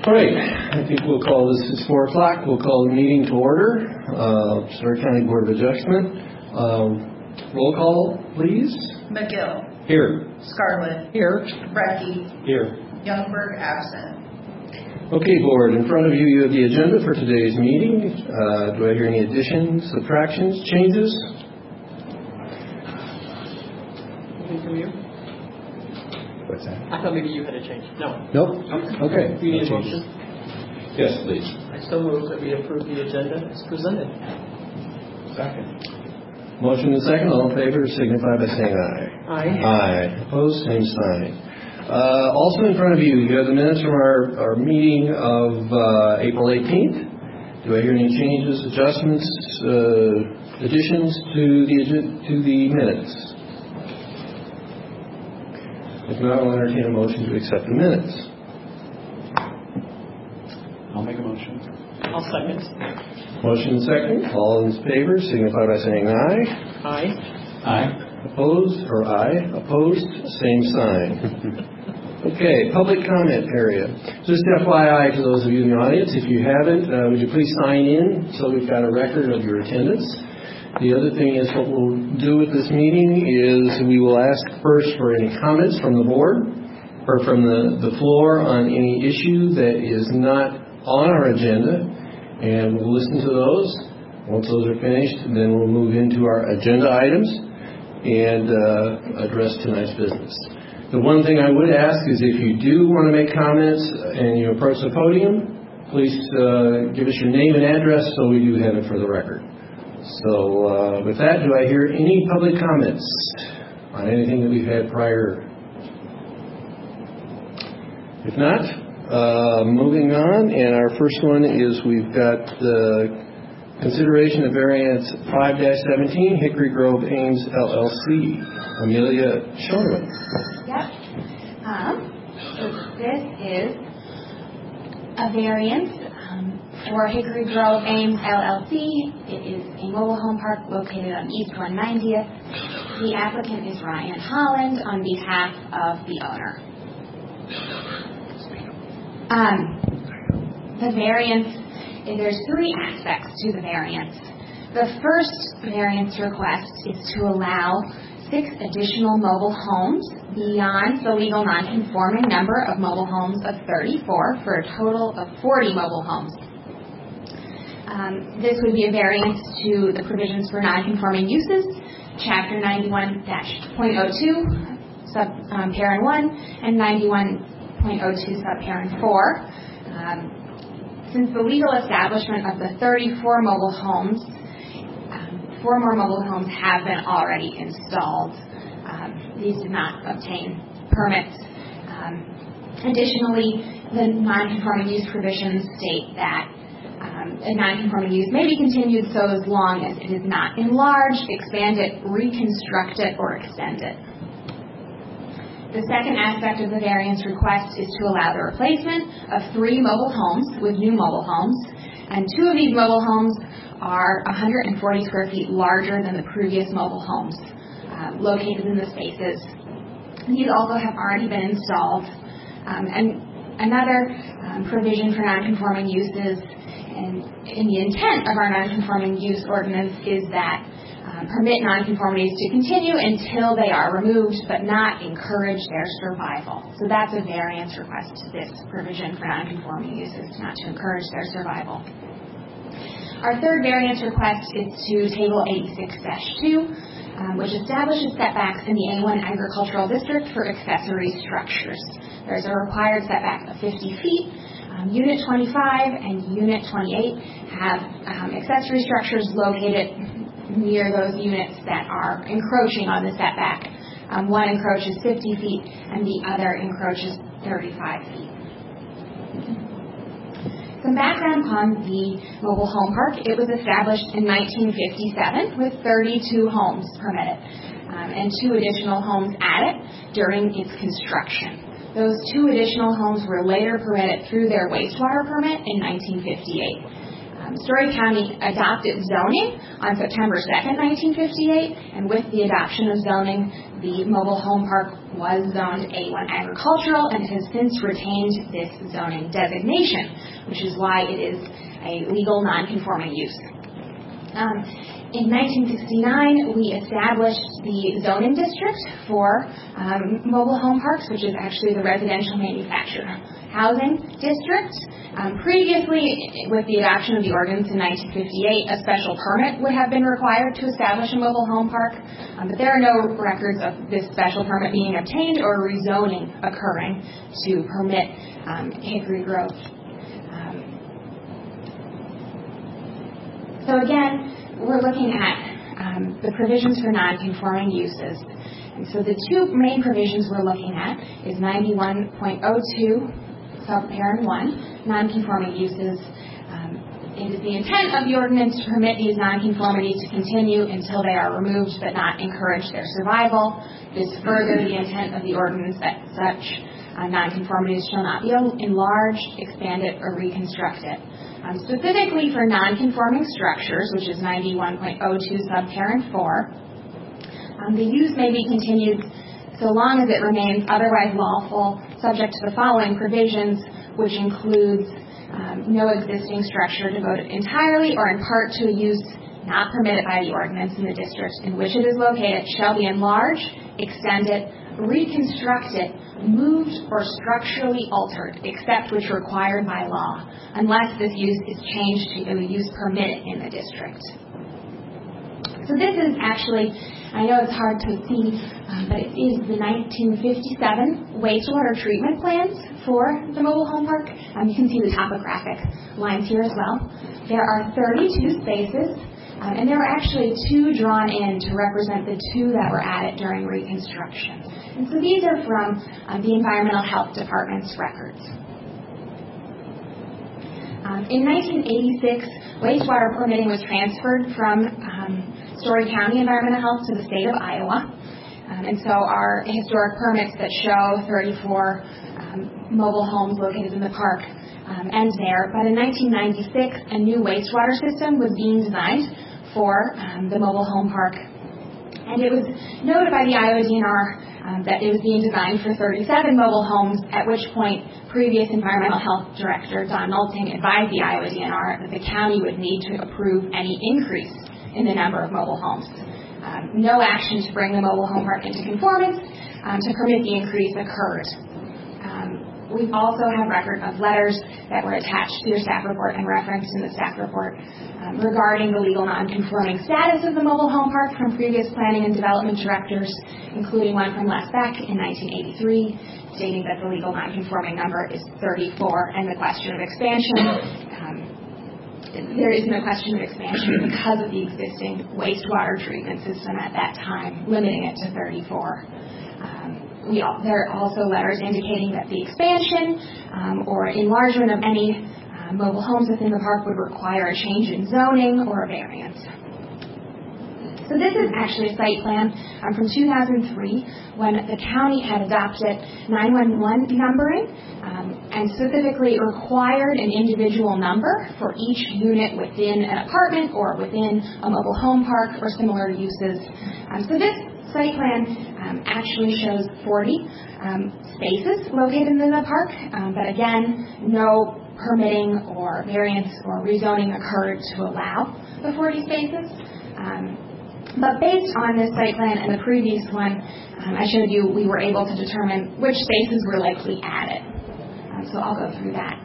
All right, I think we'll call this, it's 4 o'clock, we'll call the meeting to order. Starr County Board of Adjustment. Roll call, please. McGill. Here. Scarlett. Here. Brecky. Here. Youngberg, absent. Okay, Board, in front of you, you have the agenda for today's meeting. Do I hear any additions, subtractions, changes? Anything from you? What's that? I thought maybe you had a change. No. Nope. Okay. Do you need a motion? Yes, please. I so move that we approve the agenda as presented. Second. Motion and second. All in favor signify by saying aye. Aye. Aye. Opposed, same sign. Also in front of you, you have the minutes from our meeting of April 18th. Do I hear any changes, adjustments, additions to the minutes? If not, I'll entertain a motion to accept the minutes. I'll make a motion. I'll second. Motion and second. All in favor signify by saying aye. Aye. Aye. Opposed or aye? Opposed? Same sign. Okay, public comment area. Just FYI to those of you in the audience, if you haven't, would you please sign in so we've got a record of your attendance. The other thing is what we'll do with this meeting is we will ask first for any comments from the board or from the floor on any issue that is not on our agenda, and we'll listen to those. Once those are finished, then we'll move into our agenda items and address tonight's business. The one thing I would ask is if you do want to make comments and you approach the podium, please give us your name and address so we do have it for the record. So with that, do I hear any public comments on anything that we've had prior? If not, moving on, and our first one is we've got the consideration of variance 5-17, Hickory Grove Ames LLC. Amelia Shorman. Yep. So this is a variance for Hickory Grove Ames LLC. It is a mobile home park located on East 190th. The applicant is Ryan Holland on behalf of the owner. The variance, there's 3 aspects to the variance. The first variance request is to allow 6 additional mobile homes beyond the legal non-conforming number of mobile homes of 34 for a total of 40 mobile homes. This would be a variance to the provisions for non-conforming uses, Chapter 91-.02, subparent 1, and 91.02, subparent 4. Since the legal establishment of the 34 mobile homes, 4 more mobile homes have been already installed. These did not obtain permits. Additionally, the non-conforming use provisions state that a non-conforming use may be continued so as long as it is not enlarged, expanded, reconstructed, or extended. The second aspect of the variance request is to allow the replacement of 3 mobile homes with new mobile homes, and 2 of these mobile homes are 140 square feet larger than the previous mobile homes located in the spaces. These also have already been installed. And another provision for non-conforming uses, and in the intent of our non-conforming use ordinance, is that permit non-conformities to continue until they are removed, but not encourage their survival. So that's a variance request to this provision for non-conforming uses, not to encourage their survival. Our third variance request is to Table 86-2, which establishes setbacks in the A1 Agricultural District for accessory structures. There's a required setback of 50 feet. Unit 25 and Unit 28 have accessory structures located near those units that are encroaching on the setback. One encroaches 50 feet and the other encroaches 35 feet. Some background on the mobile home park. It was established in 1957 with 32 homes permitted and 2 additional homes added during its construction. Those 2 additional homes were later permitted through their wastewater permit in 1958. Story County adopted zoning on September 2nd, 1958, and with the adoption of zoning, the mobile home park was zoned A1 agricultural and has since retained this zoning designation, which is why it is a legal non-conforming use. In 1969, we established the zoning district for mobile home parks, which is actually the residential manufactured housing district. Previously, with the adoption of the ordinance in 1958, a special permit would have been required to establish a mobile home park, but there are no records of this special permit being obtained or rezoning occurring to permit hickory growth. So again, we're looking at the provisions for non-conforming uses. And so the two main provisions we're looking at is 91.02 subparent 1, non-conforming uses. It is the intent of the ordinance to permit these nonconformities to continue until they are removed but not encourage their survival. It is further the intent of the ordinance that such nonconformities shall not be enlarged, expanded, or reconstructed. Specifically for nonconforming structures, which is 91.02 subparent 4, the use may be continued so long as it remains otherwise lawful, subject to the following provisions, which includes no existing structure devoted entirely or in part to a use not permitted by the ordinance in the district in which it is located shall be enlarged, extended, reconstructed, moved, or structurally altered, except which required by law, unless this use is changed to a use permitted in the district. So this is actually, I know it's hard to see, but it is the 1957 wastewater treatment plans for the mobile home park. You can see the topographic lines here as well. There are 32 spaces, and there were actually 2 drawn in to represent the 2 that were added during reconstruction. And so these are from the Environmental Health Department's records. In 1986, wastewater permitting was transferred from Story County Environmental Health to the state of Iowa. And so our historic permits that show 34 mobile homes located in the park end there. But in 1996, a new wastewater system was being designed for the mobile home park. And it was noted by the Iowa DNR that it was being designed for 37 mobile homes, at which point previous Environmental Health Director Don Nolting advised the Iowa DNR that the county would need to approve any increase in the number of mobile homes. No action to bring the mobile home park into conformance to permit the increase occurred. We also have record of letters that were attached to your staff report and referenced in the staff report regarding the legal non-conforming status of the mobile home park from previous planning and development directors, including one from Les Beck in 1983, stating that the legal non-conforming number is 34, and the question of expansion. There is no question of expansion because of the existing wastewater treatment system at that time, limiting it to 34. There are also letters indicating that the expansion or enlargement of any mobile homes within the park would require a change in zoning or a variance. So this is actually a site plan from 2003 when the county had adopted 911 numbering and specifically required an individual number for each unit within an apartment or within a mobile home park or similar uses. So this site plan actually shows 40 spaces located in the park, but again, no permitting or variance or rezoning occurred to allow the 40 spaces. But based on this site plan and the previous one I showed you, we were able to determine which spaces were likely added. So I'll go through that.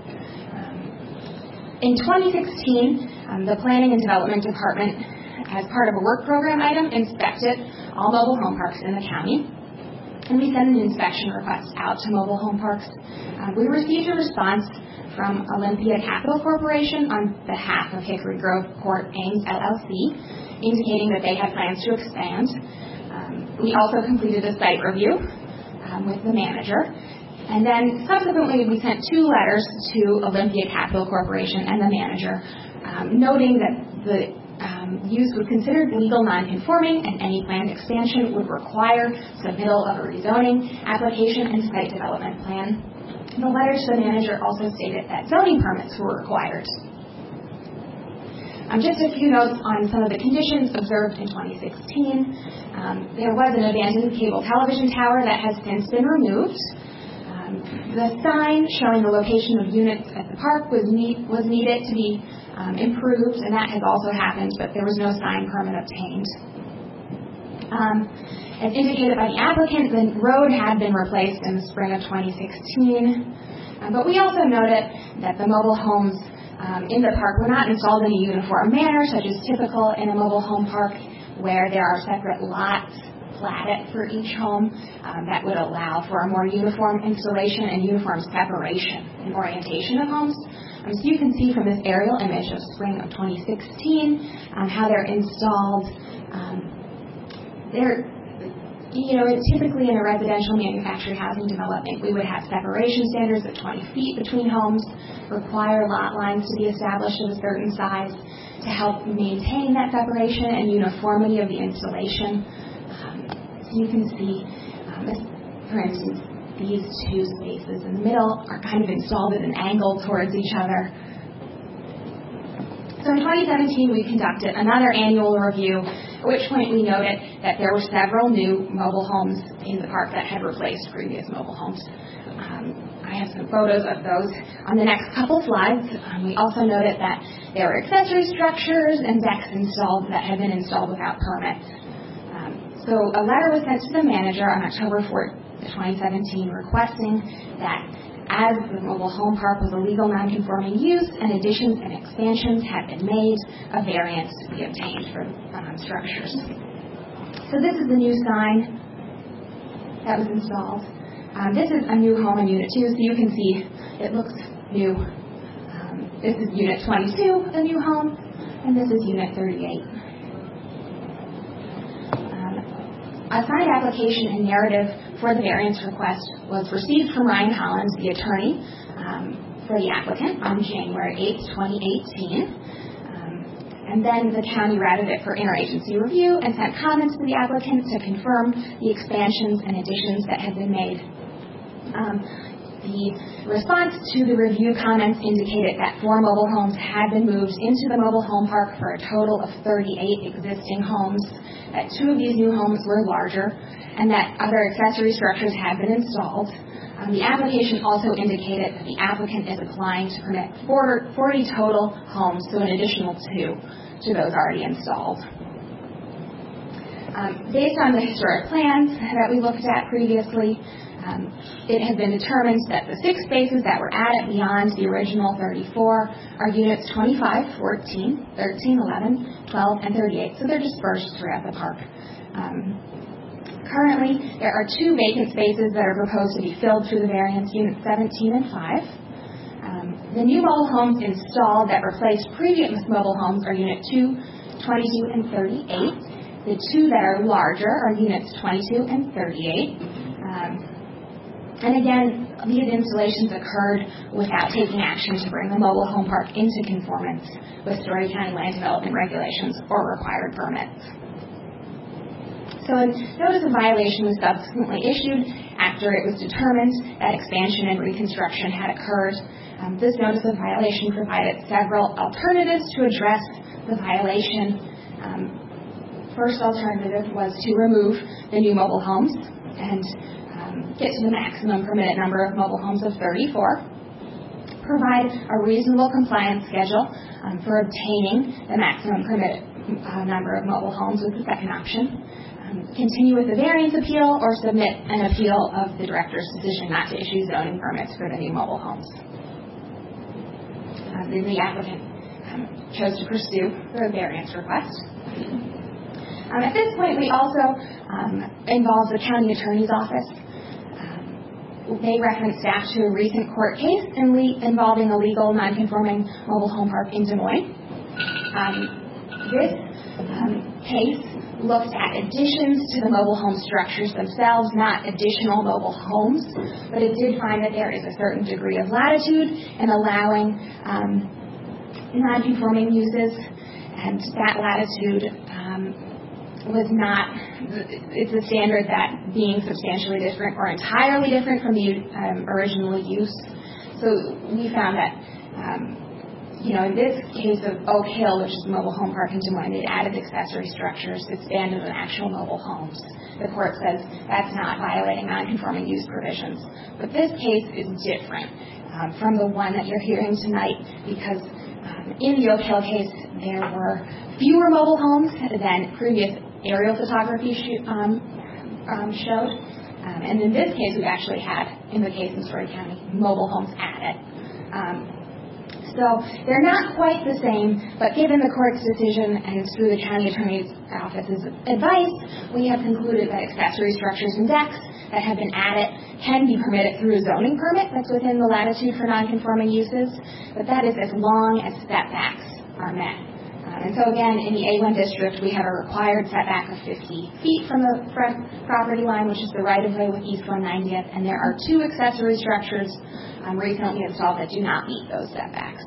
In 2016, the Planning and Development Department, as part of a work program item, inspected all mobile home parks in the county. And we sent an inspection request out to mobile home parks. We received a response from Olympia Capital Corporation on behalf of Hickory Grove Court Ames LLC, indicating that they had plans to expand. We also completed a site review with the manager. And then subsequently, we sent 2 letters to Olympia Capital Corporation and the manager, noting that the use was considered legal non-conforming and any planned expansion would require submittal of a rezoning application and site development plan. The letters to the manager also stated that zoning permits were required. Just a few notes on some of the conditions observed in 2016. There was an abandoned cable television tower that has since been removed. The sign showing the location of units at the park was needed to be improved, and that has also happened, but there was no sign permit obtained. As indicated by the applicant, the road had been replaced in the spring of 2016, but we also noted that the mobile homes in the park were not installed in a uniform manner, such as typical in a mobile home park where there are separate lots platted for each home that would allow for a more uniform installation and uniform separation and orientation of homes. So you can see from this aerial image of spring of 2016 how they're installed. Typically in a residential manufactured housing development, we would have separation standards of 20 feet between homes, require lot lines to be established of a certain size to help maintain that separation and uniformity of the installation. So you can see, for instance, these two spaces in the middle are kind of installed at an angle towards each other. So in 2017, we conducted another annual review, at which point we noted that there were several new mobile homes in the park that had replaced previous mobile homes. I have some photos of those on the next couple slides. We also noted that there were accessory structures and decks installed that had been installed without permit. So a letter was sent to the manager on October 4th, 2017, requesting that as the mobile home park was a legal non-conforming use and additions and expansions had been made, a variance to be obtained for structures. So this is the new sign that was installed. This is a new home in Unit 2, so you can see it looks new. This is Unit 22, the new home, and this is Unit 38. A signed application and narrative for the variance request was received from Ryan Collins, the attorney for the applicant, on January 8, 2018. And then the county routed it for interagency review and sent comments to the applicant to confirm the expansions and additions that had been made. The response to the review comments indicated that 4 mobile homes had been moved into the mobile home park for a total of 38 existing homes, that 2 of these new homes were larger, and that other accessory structures had been installed. The application also indicated that the applicant is applying to permit 40 total homes, so an additional 2 to those already installed. Based on the historic plans that we looked at previously, it had been determined that the 6 spaces that were added beyond the original 34 are units 25, 14, 13, 11, 12, and 38, so they're dispersed throughout the park. Currently, there are 2 vacant spaces that are proposed to be filled through the variance, units 17 and 5. The new mobile homes installed that replaced previous mobile homes are unit 2, 22, and 38. The 2 that are larger are units 22 and 38. And again, these installations occurred without taking action to bring the mobile home park into conformance with Story County land development regulations or required permits. So a notice of violation was subsequently issued after it was determined that expansion and reconstruction had occurred. This notice of violation provided several alternatives to address the violation. First alternative was to remove the new mobile homes and get to the maximum permitted number of mobile homes of 34, provide a reasonable compliance schedule for obtaining the maximum permitted number of mobile homes was the second option, continue with the variance appeal, or submit an appeal of the director's decision not to issue zoning permits for the new mobile homes. The applicant chose to pursue the variance request. At this point, we also involved the county attorney's office. They referenced staff to a recent court case involving a legal non-conforming mobile home park in Des Moines. This case looked at additions to the mobile home structures themselves, not additional mobile homes, but it did find that there is a certain degree of latitude in allowing non-conforming uses, and that latitude was not, it's a standard that being substantially different or entirely different from the original use. So we found that In this case of Oak Hill, which is the mobile home park in Des Moines, it added accessory structures, expanded on actual mobile homes. The court says that's not violating non-conforming use provisions. But this case is different from the one that you're hearing tonight because in the Oak Hill case, there were fewer mobile homes than previous aerial photography showed. And in this case, we've actually had, in the case in Story County, mobile homes added. So they're not quite the same, but given the court's decision and through the county attorney's office's advice, we have concluded that accessory structures and decks that have been added can be permitted through a zoning permit that's within the latitude for non-conforming uses, but that is as long as setbacks are met. And so again, in the A1 district, we have a required setback of 50 feet from the front property line, which is the right-of-way with East 190th, and there are 2 accessory structures recently installed that do not meet those setbacks.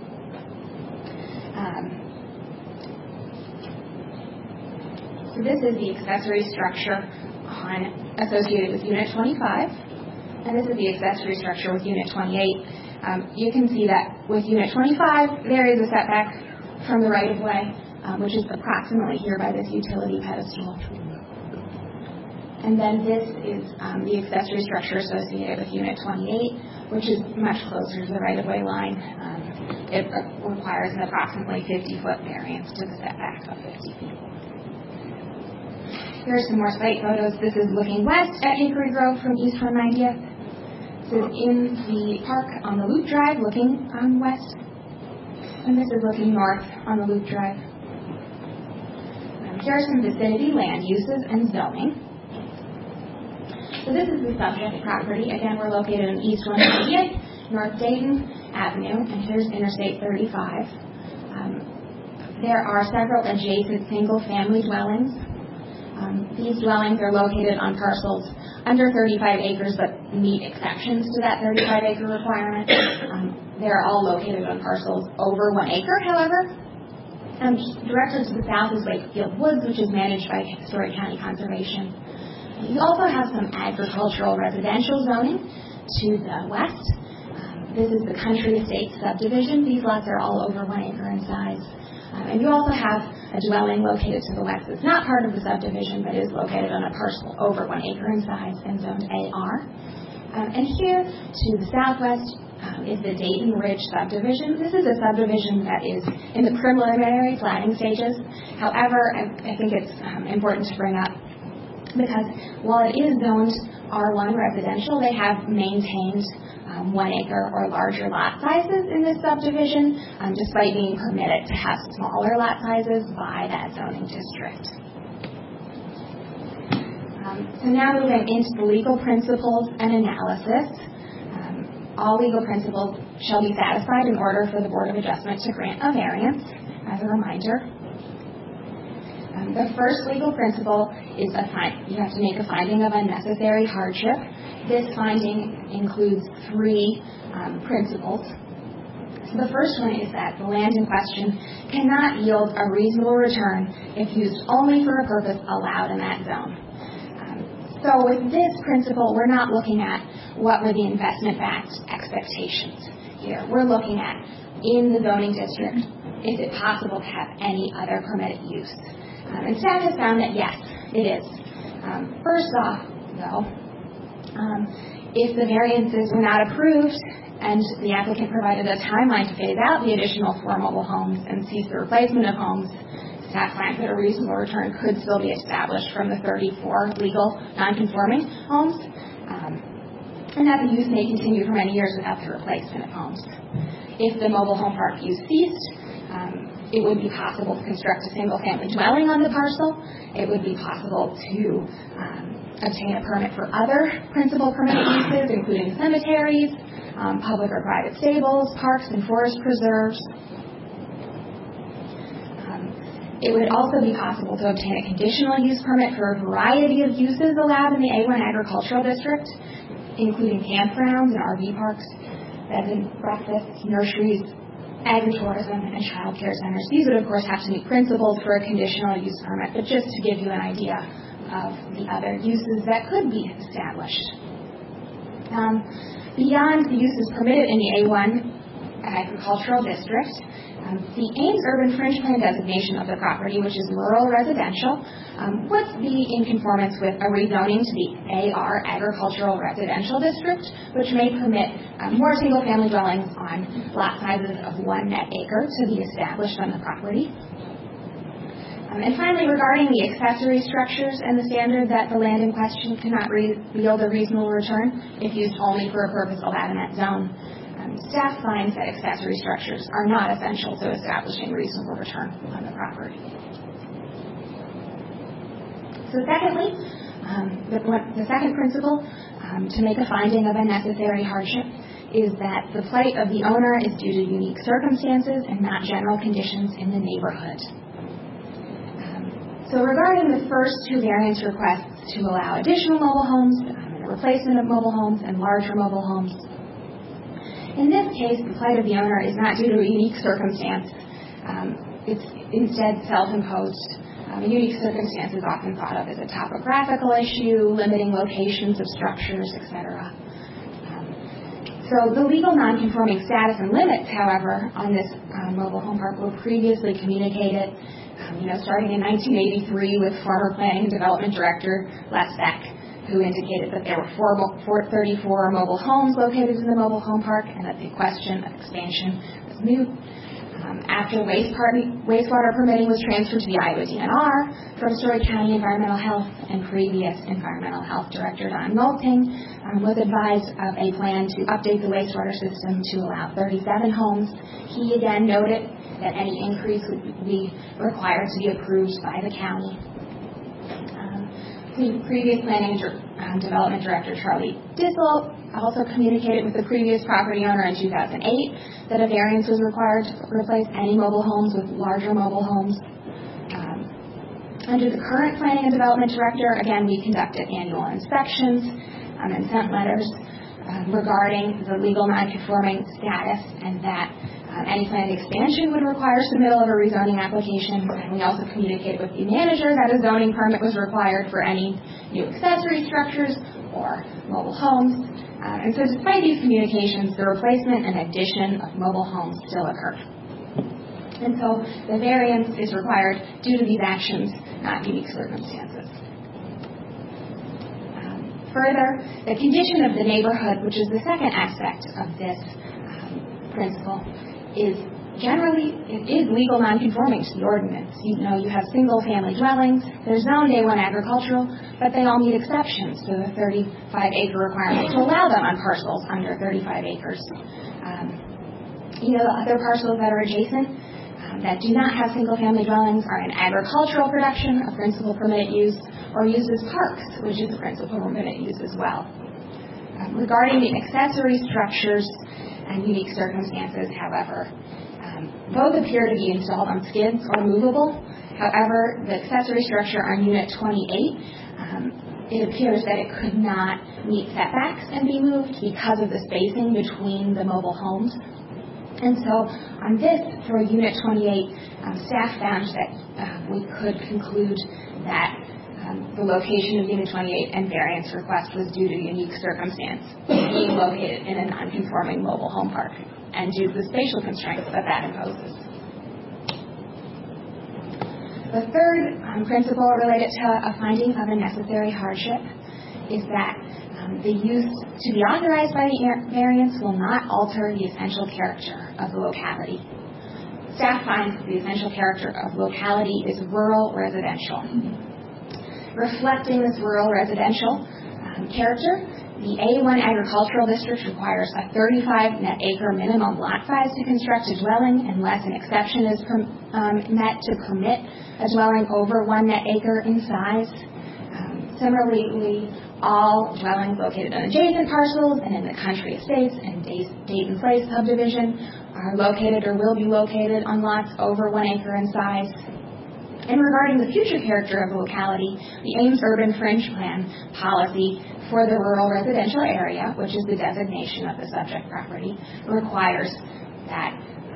So this is the accessory structure associated with Unit 25, and this is the accessory structure with Unit 28. You can see that with Unit 25, there is a setback from the right-of-way, which is approximately here by this utility pedestal. And then this is the accessory structure associated with Unit 28, which is much closer to the right-of-way line. It requires an approximately 50-foot variance to the setback of 50 feet. Here are some more site photos. This is looking west at Hickory Grove from East 190th. This is in the park on the Loop Drive looking west. And this is looking north on the Loop Drive. Here are some vicinity land uses and zoning. So this is the subject property. Again, we're located in East 190th, North Dayton Avenue, and here's Interstate 35. There are several adjacent single-family dwellings. These dwellings are located on parcels under 35 acres but meet exceptions to that 35-acre requirement. They're all located on parcels over 1 acre, however. Directly to the south is Wakefield Woods, which is managed by Story County Conservation. You also have some agricultural residential zoning to the west. This is the Country Estates subdivision. These lots are all over 1 acre in size. And you also have a dwelling located to the west that's not part of the subdivision but is located on a parcel over 1 acre in size and zoned AR. And here to the southwest is the Dayton Ridge subdivision. This is a subdivision that is in the preliminary planning stages. However, I think it's important to bring up because while it is zoned R1 residential, they have maintained 1 acre or larger lot sizes in this subdivision, despite being permitted to have smaller lot sizes by that zoning district. So now moving into the legal principles and analysis. All legal principles shall be satisfied in order for the Board of Adjustment to grant a variance. As a reminder, the first legal principle is you have to make a finding of unnecessary hardship. This finding includes 3 principles. So the first one is that the land in question cannot yield a reasonable return if used only for a purpose allowed in that zone. So with this principle, we're not looking at what were the investment-backed expectations here. We're looking at, in the zoning district, is it possible to have any other permitted use? And staff has found that yes, it is. First off, though, if the variances were not approved and the applicant provided a timeline to phase out the additional 4 mobile homes and cease the replacement of homes, staff finds that a reasonable return could still be established from the 34 legal non-conforming homes, and that the use may continue for many years without the replacement of homes. If the mobile home park use ceased, it would be possible to construct a single-family dwelling on the parcel. It would be possible to obtain a permit for other principal permitted uses, including cemeteries, public or private stables, parks and forest preserves. It would also be possible to obtain a conditional use permit for a variety of uses allowed in the A1 agricultural district, including campgrounds and RV parks, bed and breakfasts, nurseries, agritourism, and child care centers. These would, of course, have to meet principles for a conditional use permit, but just to give you an idea of the other uses that could be established. Beyond the uses permitted in the A1 agricultural district. The Ames Urban Fringe Plan designation of the property, which is rural residential, would be in conformance with a rezoning to the AR Agricultural Residential District, which may permit more single-family dwellings on lot sizes of 1 net acre to be established on the property. And finally, regarding the accessory structures and the standard that the land in question cannot yield a reasonable return if used only for a purpose allowed in that zone, staff finds that accessory structures are not essential to establishing reasonable return on the property. So secondly, the second principle to make a finding of a necessary hardship is that the plight of the owner is due to unique circumstances and not general conditions in the neighborhood. So regarding the first two variance requests to allow additional mobile homes, and the replacement of mobile homes and larger mobile homes, in this case, the plight of the owner is not due to a unique circumstance. It's instead self-imposed. A unique circumstance is often thought of as a topographical issue, limiting locations of structures, etc. So the legal nonconforming status and limits, however, on this mobile home park were previously communicated, starting in 1983 with former Planning and Development Director Les Beck, who indicated that there were 434 mobile homes located in the mobile home park and that the question of expansion was moot. After wastewater permitting was transferred to the Iowa DNR from Story County Environmental Health, and previous Environmental Health Director Don Molting was advised of a plan to update the wastewater system to allow 37 homes. He again noted that any increase would be required to be approved by the county. The previous Planning and Development Director, Charlie Dissel, also communicated with the previous property owner in 2008 that a variance was required to replace any mobile homes with larger mobile homes. Under the current Planning and Development Director, again, we conducted annual inspections and sent letters regarding the legal nonconforming status and that any planned expansion would require submittal of a rezoning application. And we also communicated with the manager that a zoning permit was required for any new accessory structures or mobile homes. And so despite these communications, the replacement and addition of mobile homes still occurred. And so the variance is required due to these actions, not unique circumstances. Further, the condition of the neighborhood, which is the second aspect of this principle, is legal nonconforming to the ordinance. You have single-family dwellings. They're zoned A1 agricultural, but they all meet exceptions to the 35-acre requirement to allow them on parcels under 35 acres. The other parcels that are adjacent that do not have single-family dwellings are in agricultural production, a principal permitted use, or used as parks, which is a principal permitted use as well. Regarding the accessory structures and unique circumstances, however, both appear to be installed on skids or movable. However, the accessory structure on Unit 28, it appears that it could not meet setbacks and be moved because of the spacing between the mobile homes. And so on this, for Unit 28, staff found that we could conclude that the location of Unit 28 and variance request was due to unique circumstance, being located in a non-conforming mobile home park, and due to the spatial constraints that imposes. The third principle related to a finding of a necessary hardship is that the use to be authorized by the variance will not alter the essential character of the locality. Staff finds that the essential character of locality is rural residential. Reflecting this rural residential character, the A1 agricultural district requires a 35 net acre minimum lot size to construct a dwelling unless an exception is met to permit a dwelling over 1 net acre in size. Similarly, all dwellings located on adjacent parcels and in the country estates and Dayton Place subdivision are located or will be located on lots over 1 acre in size. And regarding the future character of the locality, the Ames Urban Fringe Plan policy for the rural residential area, which is the designation of the subject property, requires that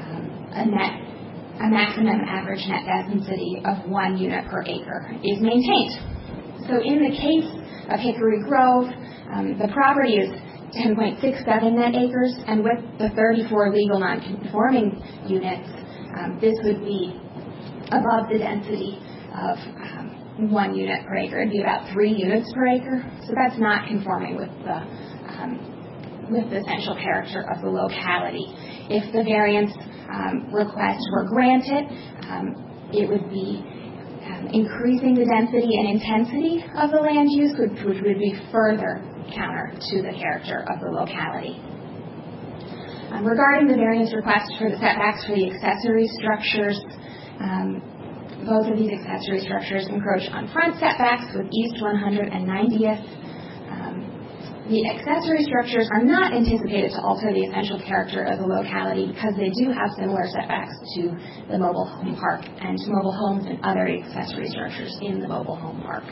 a maximum average net density of 1 unit per acre is maintained. So in the case of Hickory Grove, the property is 10.67 net acres, and with the 34 legal non-conforming units, this would be above the density of 1 unit per acre. It'd be about 3 units per acre, so that's not conforming with the essential character of the locality. If the variance request were granted, it would be increasing the density and intensity of the land use, which would be further counter to the character of the locality. Regarding the variance request for the setbacks for the accessory structures, both of these accessory structures encroach on front setbacks with East 190th. The accessory structures are not anticipated to alter the essential character of the locality because they do have similar setbacks to the mobile home park and to mobile homes and other accessory structures in the mobile home park.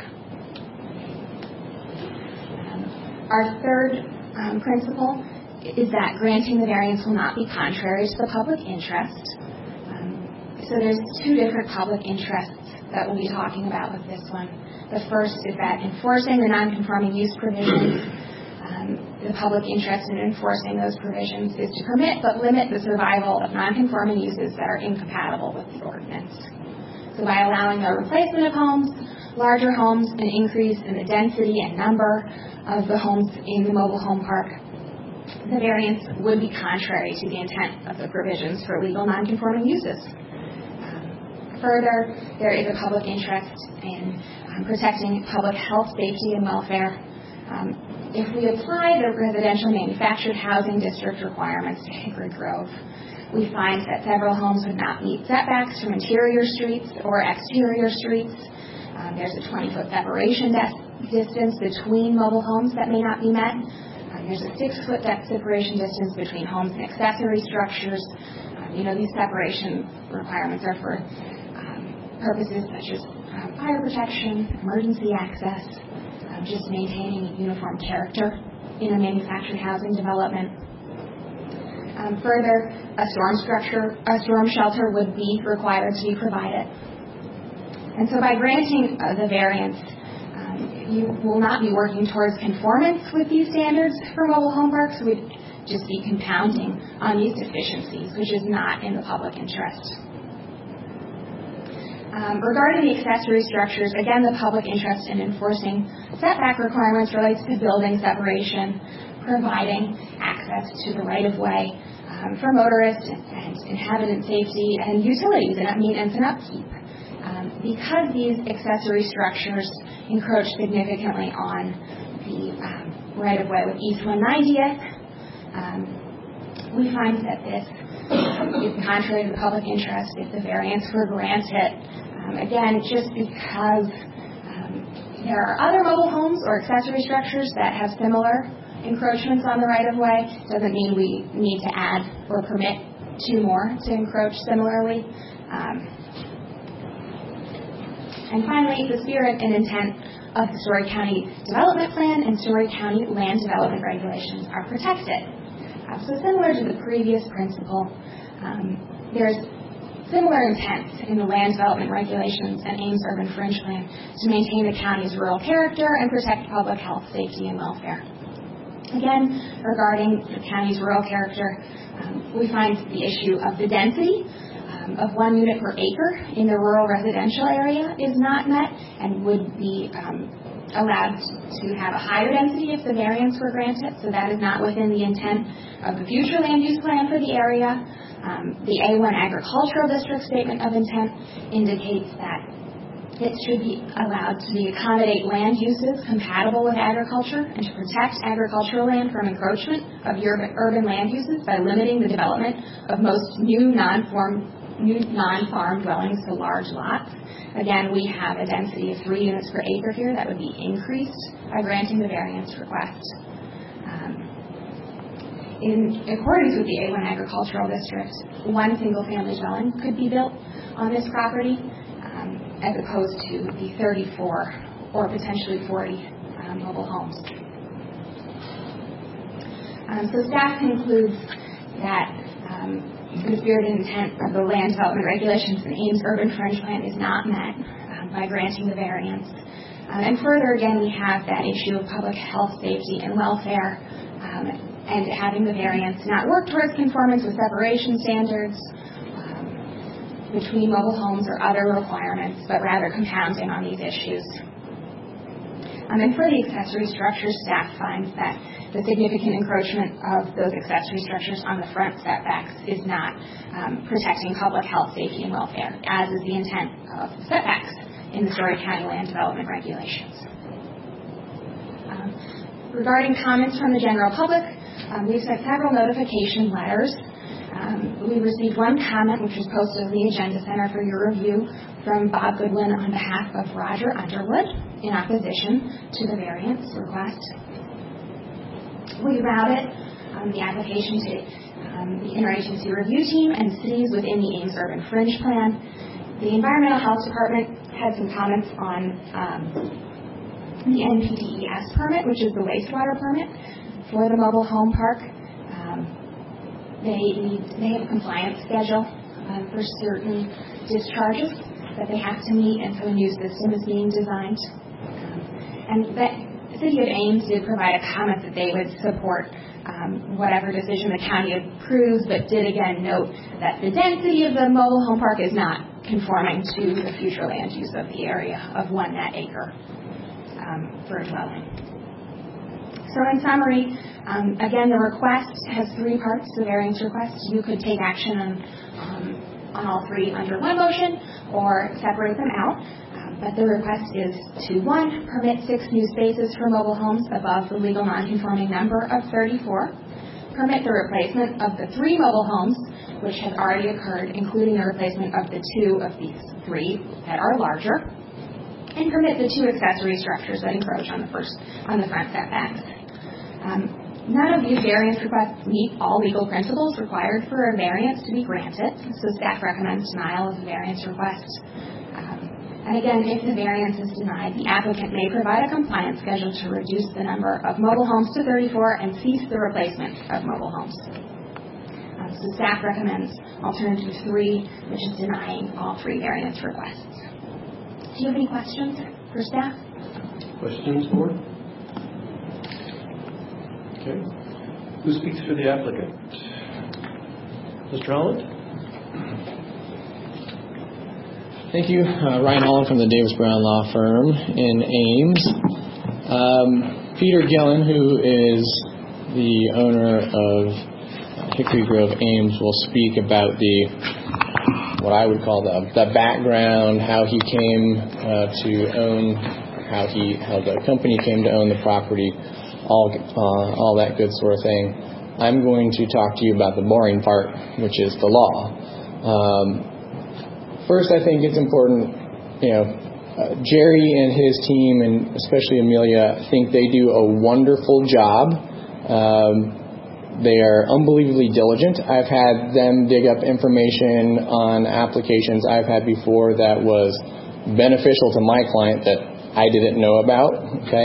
Our third principle is that granting the variance will not be contrary to the public interest. So there's 2 different public interests that we'll be talking about with this one. The first is that enforcing the non-conforming use provisions, the public interest in enforcing those provisions is to permit but limit the survival of non-conforming uses that are incompatible with the ordinance. So by allowing the replacement of homes, larger homes, an increase in the density and number of the homes in the mobile home park, the variance would be contrary to the intent of the provisions for legal non-conforming uses. Further, there is a public interest in protecting public health, safety, and welfare. If we apply the residential manufactured housing district requirements to Hickory Grove, we find that several homes would not meet setbacks from interior streets or exterior streets. There's a 20-foot separation distance between mobile homes that may not be met. There's a 6-foot separation distance between homes and accessory structures. These separation requirements are for purposes such as fire protection, emergency access, just maintaining uniform character in a manufactured housing development. Further, a storm shelter would be required to be provided. And so by granting the variance, you will not be working towards conformance with these standards for mobile home parks. We'd just be compounding on these deficiencies, which is not in the public interest. Regarding the accessory structures, again, the public interest in enforcing setback requirements relates to building separation, providing access to the right-of-way for motorists and inhabitant safety and utilities and maintenance and upkeep. Because these accessory structures encroach significantly on the right-of-way with East 190th, we find that this is contrary to the public interest if the variance were granted. Again, just because there are other mobile homes or accessory structures that have similar encroachments on the right-of-way doesn't mean we need to add or permit 2 more to encroach similarly. And finally, the spirit and intent of the Story County Development Plan and Story County Land Development Regulations are protected. So similar to the previous principle, there's similar intent in the Land Development Regulations and Ames Urban Fringe Plan to maintain the county's rural character and protect public health, safety, and welfare. Again, regarding the county's rural character, we find the issue of the density of 1 unit per acre in the rural residential area is not met and would be allowed to have a higher density if the variance were granted. So that is not within the intent of the future land use plan for the area. The A1 Agricultural District Statement of Intent indicates that it should be allowed to accommodate land uses compatible with agriculture and to protect agricultural land from encroachment of urban land uses by limiting the development of most new non-farm dwellings to large lots. Again, we have a density of 3 units per acre here that would be increased by granting the variance request. In accordance with the A1 Agricultural District, 1 single-family dwelling could be built on this property as opposed to the 34 or potentially 40 mobile homes. So staff concludes that the spirit and intent of the Land Development Regulations and Ames Urban Fringe Plan is not met by granting the variance. And further, again, we have that issue of public health, safety, and welfare and having the variance not work towards conformance with separation standards between mobile homes or other requirements, but rather compounding on these issues. And for the accessory structures, staff finds that the significant encroachment of those accessory structures on the front setbacks is not protecting public health, safety, and welfare, as is the intent of setbacks in the Story County Land Development Regulations. Regarding comments from the general public, we've sent several notification letters. We received one comment, which was posted on the Agenda Center for your review, from Bob Goodwin on behalf of Roger Underwood in opposition to the variance request. We routed the application to the Interagency Review Team and cities within the Ames Urban Fringe Plan. The Environmental Health Department had some comments on the NPDES permit, which is the wastewater permit for the mobile home park. They have a compliance schedule for certain discharges that they have to meet, and so a new system is being designed. And the City of Ames did provide a comment that they would support whatever decision the county approves, but did again note that the density of the mobile home park is not conforming to the future land use of the area of 1 net acre for a dwelling. So in summary, again, the request has 3 parts, the variance request. You could take action on all 3 under one motion or separate them out. But the request is to, 1, permit 6 new spaces for mobile homes above the legal non-conforming number of 34, permit the replacement of the 3 mobile homes which have already occurred, including the replacement of the 2 of these 3 that are larger, and permit the 2 accessory structures that encroach on the front setbacks. None of these variance requests meet all legal principles required for a variance to be granted, so staff recommends denial of the variance request. And again, if the variance is denied, the applicant may provide a compliance schedule to reduce the number of mobile homes to 34 and cease the replacement of mobile homes. So staff recommends alternative 3, which is denying all 3 variance requests. Do you have any questions for staff? Questions, board? Okay. Who speaks for the applicant? Mr. Holland? Thank you. Ryan Holland from the Davis Brown Law Firm in Ames. Peter Gillen, who is the owner of Hickory Grove Ames, will speak about what I would call the background, how he came to own, how the company came to own the property, all that good sort of thing. I'm going to talk to you about the boring part, which is the law. First, I think it's important, Jerry and his team, and especially Amelia, think they do a wonderful job. They are unbelievably diligent. I've had them dig up information on applications I've had before that was beneficial to my client that I didn't know about. Okay,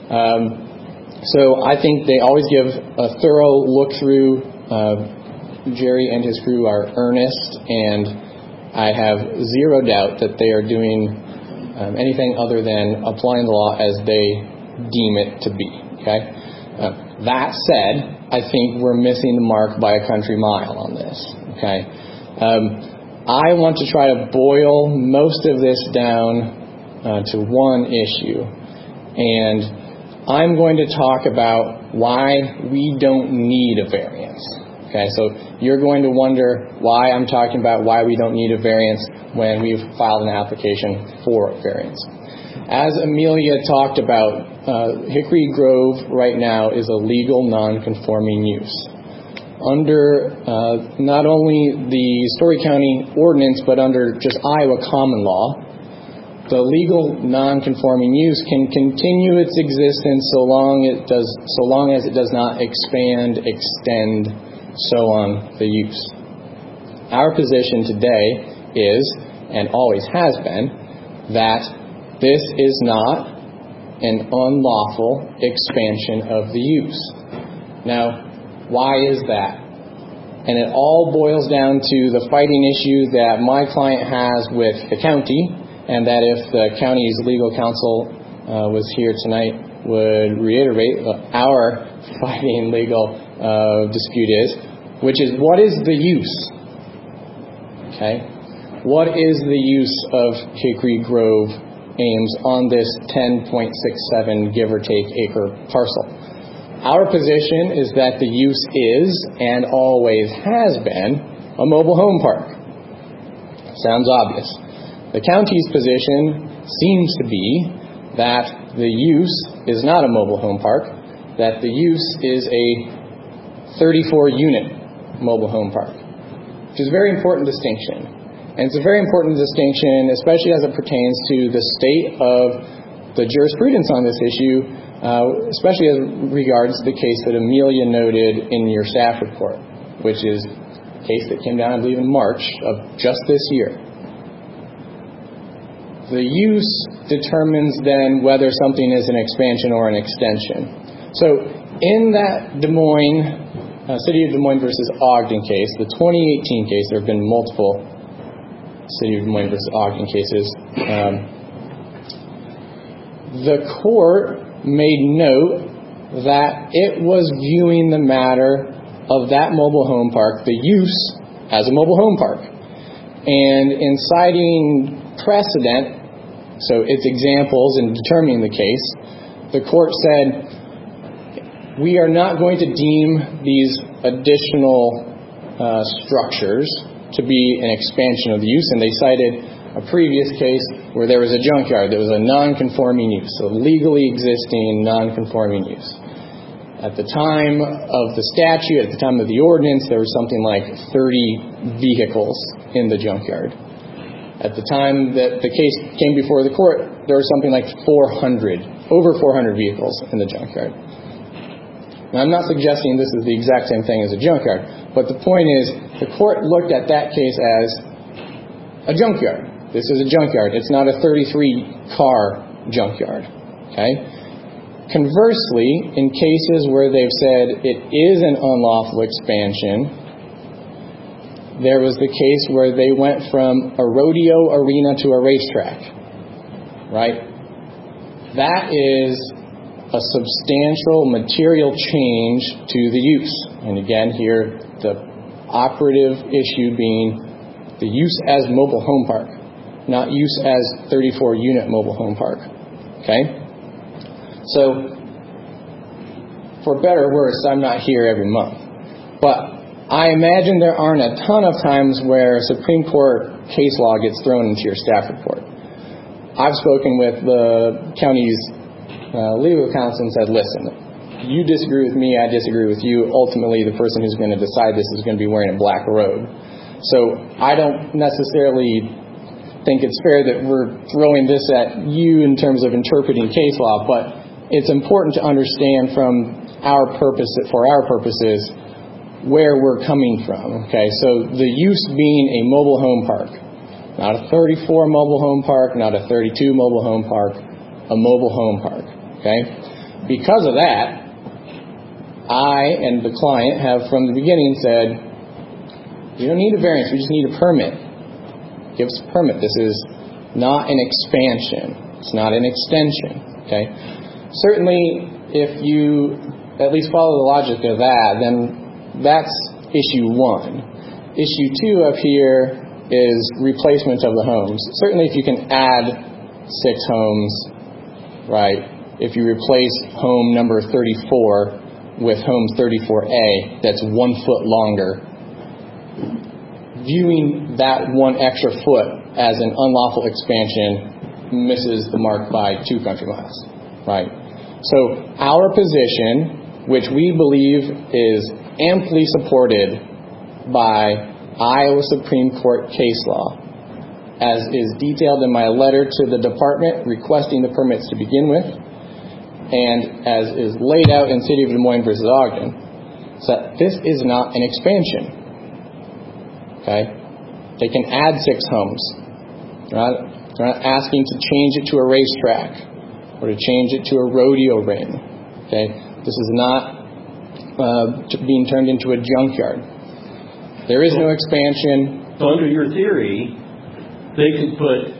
so I think they always give a thorough look through. Jerry and his crew are earnest, and I have zero doubt that they are doing anything other than applying the law as they deem it to be. Okay. That said, I think we're missing the mark by a country mile on this. Okay. I want to try to boil most of this down to one issue, and I'm going to talk about why we don't need a variance. Okay, so you're going to wonder why I'm talking about why we don't need a variance when we've filed an application for a variance. As Amelia talked about, Hickory Grove right now is a legal non-conforming use. Under not only the Story County ordinance, but under just Iowa common law, the legal non-conforming use can continue its existence so long as it does not expand, extend, so on the use. Our position today is, and always has been, that this is not an unlawful expansion of the use. Now, why is that? And it all boils down to the fighting issue that my client has with the county, and that if the county's legal counsel was here tonight would reiterate, our fighting legal dispute is, which is what is the use? Okay? What is the use of Hickory Grove Ames on this 10.67 give or take acre parcel? Our position is that the use is and always has been a mobile home park. Sounds obvious. The county's position seems to be that the use is not a mobile home park, that the use is a 34-unit mobile home park, which is a very important distinction. And it's a very important distinction, especially as it pertains to the state of the jurisprudence on this issue, especially as regards the case that Amelia noted in your staff report, which is a case that came down, I believe, in March of just this year. The use determines then whether something is an expansion or an extension. So in that City of Des Moines versus Ogden case, the 2018 case, there have been multiple City of Des Moines versus Ogden cases. The court made note that it was viewing the matter of that mobile home park, the use, as a mobile home park. And in citing precedent, so its examples in determining the case, the court said, we are not going to deem these additional structures to be an expansion of the use, and they cited a previous case where there was a junkyard that was a non-conforming use, so legally existing non-conforming use. At the time of the statute, at the time of the ordinance, there was something like 30 vehicles in the junkyard. At the time that the case came before the court, there was something like over 400 vehicles in the junkyard. Now, I'm not suggesting this is the exact same thing as a junkyard, but the point is, the court looked at that case as a junkyard. This is a junkyard. It's not a 33-car junkyard. Okay? Conversely, in cases where they've said it is an unlawful expansion, there was the case where they went from a rodeo arena to a racetrack. Right? That is a substantial material change to the use. And again, here, the operative issue being the use as mobile home park, not use as 34-unit mobile home park. Okay? So, for better or worse, I'm not here every month. But I imagine there aren't a ton of times where Supreme Court case law gets thrown into your staff report. I've spoken with the county's legal counsel and said, listen, you disagree with me, I disagree with you. Ultimately, the person who's going to decide this is going to be wearing a black robe. So I don't necessarily think it's fair that we're throwing this at you in terms of interpreting case law, but it's important to understand for our purposes, where we're coming from. Okay, so the use being a mobile home park, not a 34 mobile home park, not a 32 mobile home park, a mobile home park. Okay, because of that, I and the client have from the beginning said, you don't need a variance, we just need a permit. Give us a permit. This is not an expansion. It's not an extension. Okay. Certainly, if you at least follow the logic of that, then that's issue one. Issue two up here is replacement of the homes. Certainly, if you can add 6 homes, right? If you replace home number 34 with home 34A, that's 1 foot longer. Viewing that 1 extra foot as an unlawful expansion misses the mark by 2 country miles, right? So our position, which we believe is amply supported by Iowa Supreme Court case law, as is detailed in my letter to the department requesting the permits to begin with, and as is laid out in City of Des Moines versus Ogden, is that this is not an expansion. Okay? They can add 6 homes. They're not asking to change it to a racetrack or to change it to a rodeo ring. Okay? This is not being turned into a junkyard. There is no expansion. So under your theory, they could put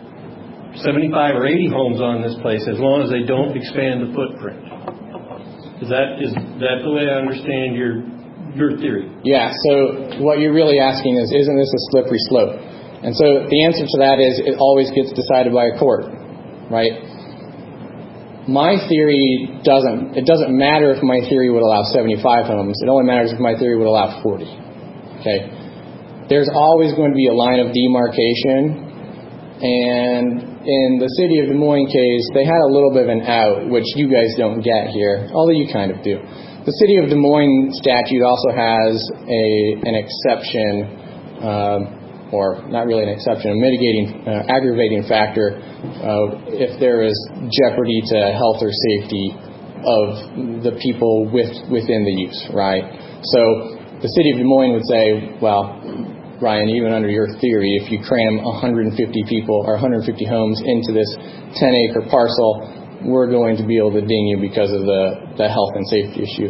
75 or 80 homes on this place as long as they don't expand the footprint. Is that the way I understand your theory? Yeah, so what you're really asking is, isn't this a slippery slope? And so the answer to that is it always gets decided by a court, right? My theory doesn't matter if my theory would allow 75 homes. It only matters if my theory would allow 40. Okay? There's always going to be a line of demarcation, and in the city of Des Moines case, they had a little bit of an out, which you guys don't get here, although you kind of do. The city of Des Moines statute also has an exception, or not really an exception, a mitigating, aggravating factor if there is jeopardy to health or safety of the people within the use, right? So the city of Des Moines would say, well, Ryan, even under your theory, if you cram 150 people or 150 homes into this 10-acre parcel, we're going to be able to ding you because of the health and safety issue.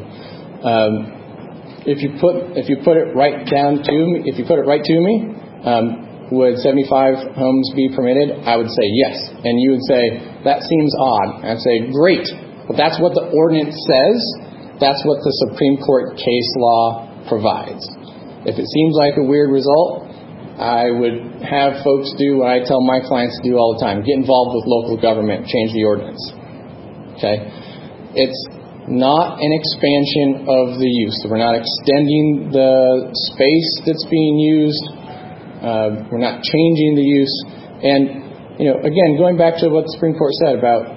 If you put it right to me, would 75 homes be permitted? I would say yes. And you would say, that seems odd. I'd say, great. But that's what the ordinance says. That's what the Supreme Court case law provides. If it seems like a weird result, I would have folks do what I tell my clients to do all the time. Get involved with local government. Change the ordinance. Okay? It's not an expansion of the use. So we're not extending the space that's being used. We're not changing the use. And, again, going back to what the Supreme Court said about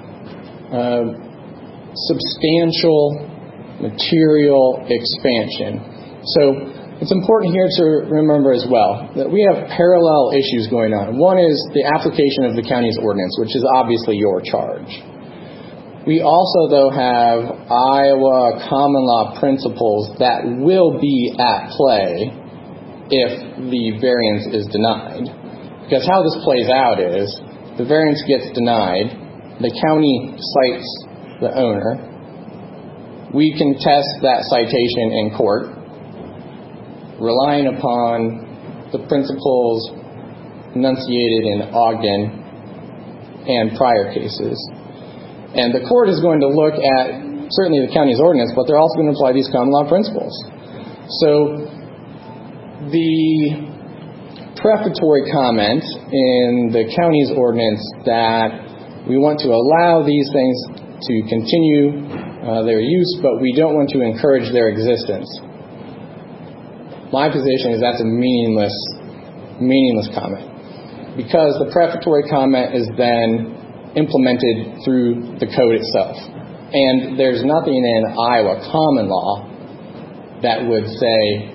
substantial material expansion. So it's important here to remember as well that we have parallel issues going on. One is the application of the county's ordinance, which is obviously your charge. We also, though, have Iowa common law principles that will be at play if the variance is denied. Because how this plays out is the variance gets denied, the county cites the owner, we contest that citation in court, relying upon the principles enunciated in Ogden and prior cases. And the court is going to look at certainly the county's ordinance, but they're also going to apply these common law principles. So the prefatory comment in the county's ordinance that we want to allow these things to continue their use, but we don't want to encourage their existence. My position is that's a meaningless comment, because the prefatory comment is then implemented through the code itself. And there's nothing in Iowa common law that would say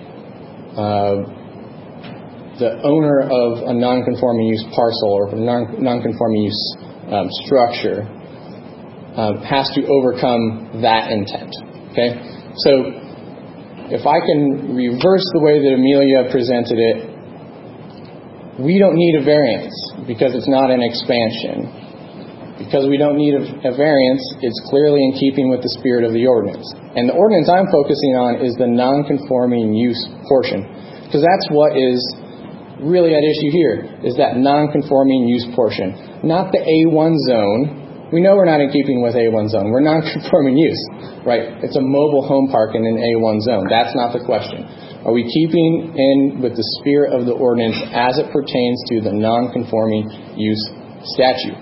the owner of a non-conforming use parcel or non-conforming use structure has to overcome that intent. Okay? So if I can reverse the way that Amelia presented it, we don't need a variance because it's not an expansion. Because we don't need a variance, it's clearly in keeping with the spirit of the ordinance. And the ordinance I'm focusing on is the non-conforming use portion. Because that's what is really at issue here, is that non-conforming use portion. Not the A1 zone. We know we're not in keeping with A1 zone. We're non-conforming use, right? It's a mobile home park in an A1 zone. That's not the question. Are we keeping in with the spirit of the ordinance as it pertains to the non-conforming use statute?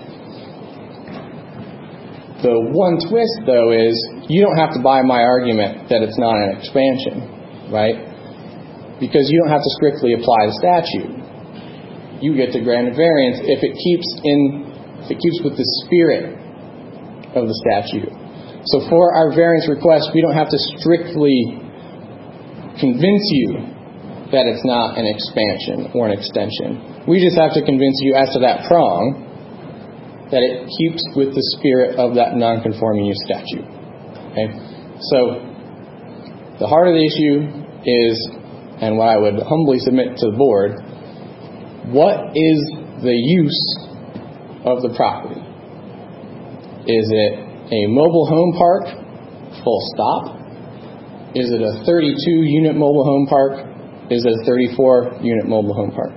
The one twist, though, is you don't have to buy my argument that it's not an expansion, right? Because you don't have to strictly apply the statute. You get to grant a variance if it keeps with the spirit of the statute. So for our variance request, we don't have to strictly convince you that it's not an expansion or an extension. We just have to convince you as to that prong that it keeps with the spirit of that non-conforming use statute. Okay? So the heart of the issue is, and what I would humbly submit to the board, what is the use of the property? Is it a mobile home park, full stop? Is it a 32-unit mobile home park? Is it a 34-unit mobile home park?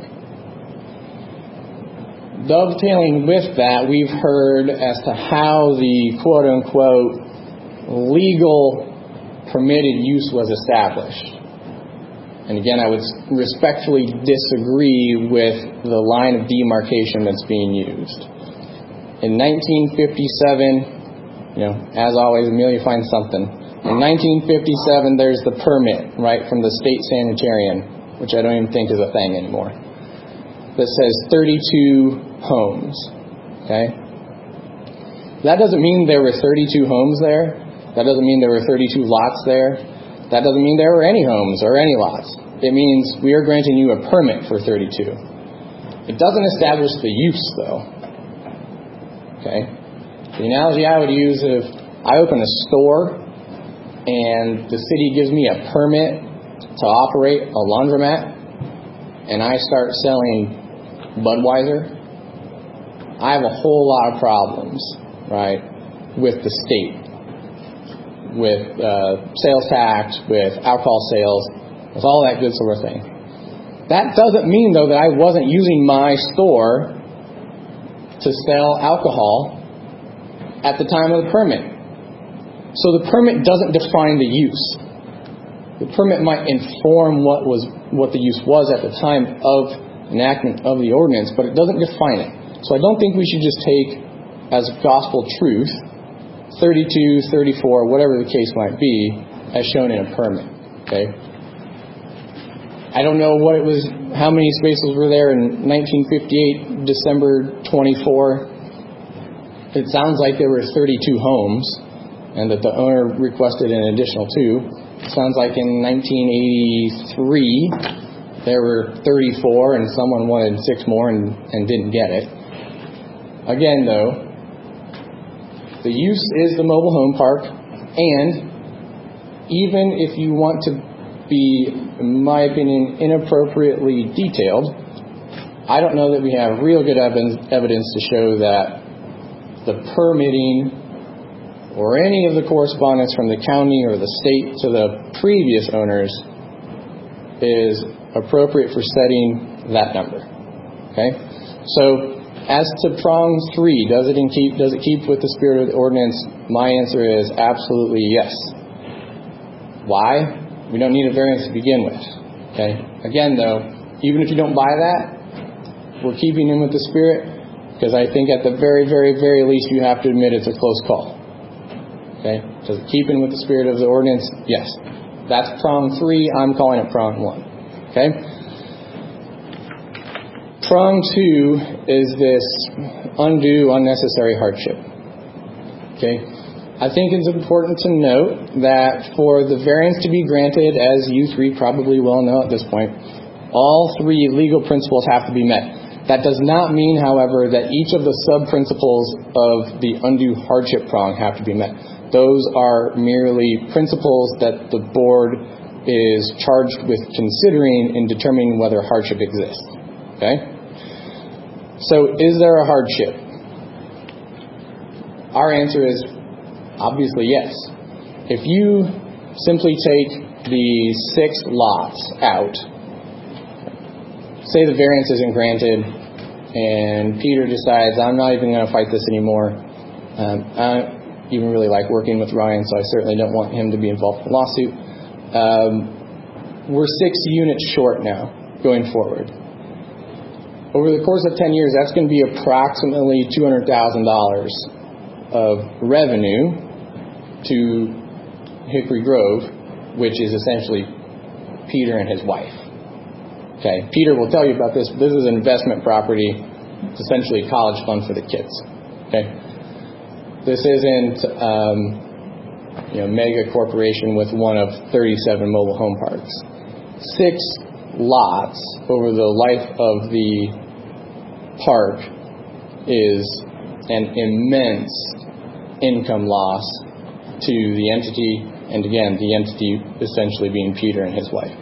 Dovetailing with that, we've heard as to how the quote-unquote legal permitted use was established. And again, I would respectfully disagree with the line of demarcation that's being used. In 1957, as always, Amelia finds something. In 1957, there's the permit, right, from the state sanitarian, which I don't even think is a thing anymore, that says 32 homes, okay? That doesn't mean there were 32 homes there. That doesn't mean there were 32 lots there. That doesn't mean there were any homes or any lots. It means we are granting you a permit for 32. It doesn't establish the use, though. Okay? The analogy I would use is if I open a store and the city gives me a permit to operate a laundromat and I start selling Budweiser, I have a whole lot of problems, right, with the state, with sales tax, with alcohol sales, with all that good sort of thing. That doesn't mean, though, that I wasn't using my store to sell alcohol at the time of the permit. So the permit doesn't define the use. The permit might inform what the use was at the time of enactment of the ordinance, but it doesn't define it. So I don't think we should just take as gospel truth 32, 34, whatever the case might be, as shown in a permit. Okay? I don't know what it was, how many spaces were there in 1958, December 24. It sounds like there were 32 homes, and that the owner requested an additional 2. It sounds like in 1983, there were 34, and someone wanted 6 more and didn't get it. Again, though, the use is the mobile home park, and even if you want to be, in my opinion, inappropriately detailed, I don't know that we have real good evidence to show that the permitting or any of the correspondence from the county or the state to the previous owners is appropriate for setting that number. Okay? So, as to prong 3, does it keep with the spirit of the ordinance? My answer is absolutely yes. Why? We don't need a variance to begin with. Okay? Again, though, even if you don't buy that, we're keeping in with the spirit, because I think at the very, very, very least you have to admit it's a close call. Okay? Does it keep in with the spirit of the ordinance? Yes. That's prong 3. I'm calling it prong 1. Okay? Prong 2 is this undue, unnecessary hardship. Okay? I think it's important to note that for the variance to be granted, as you 3 probably well know at this point, all 3 legal principles have to be met. That does not mean, however, that each of the sub-principles of the undue hardship prong have to be met. Those are merely principles that the board is charged with considering in determining whether hardship exists. Okay? So, is there a hardship? Our answer is obviously yes. If you simply take the 6 lots out, say the variance isn't granted, and Peter decides, I'm not even going to fight this anymore. I don't even really like working with Ryan, so I certainly don't want him to be involved in a lawsuit. We're 6 units short now, going forward. Over the course of 10 years, that's going to be approximately $200,000 of revenue to Hickory Grove, which is essentially Peter and his wife. Okay, Peter will tell you about this, but this is an investment property. It's essentially a college fund for the kids. Okay, this isn't mega corporation with one of 37 mobile home parks. 6 lots over the life of the park is an immense income loss to the entity, and again, the entity essentially being Peter and his wife.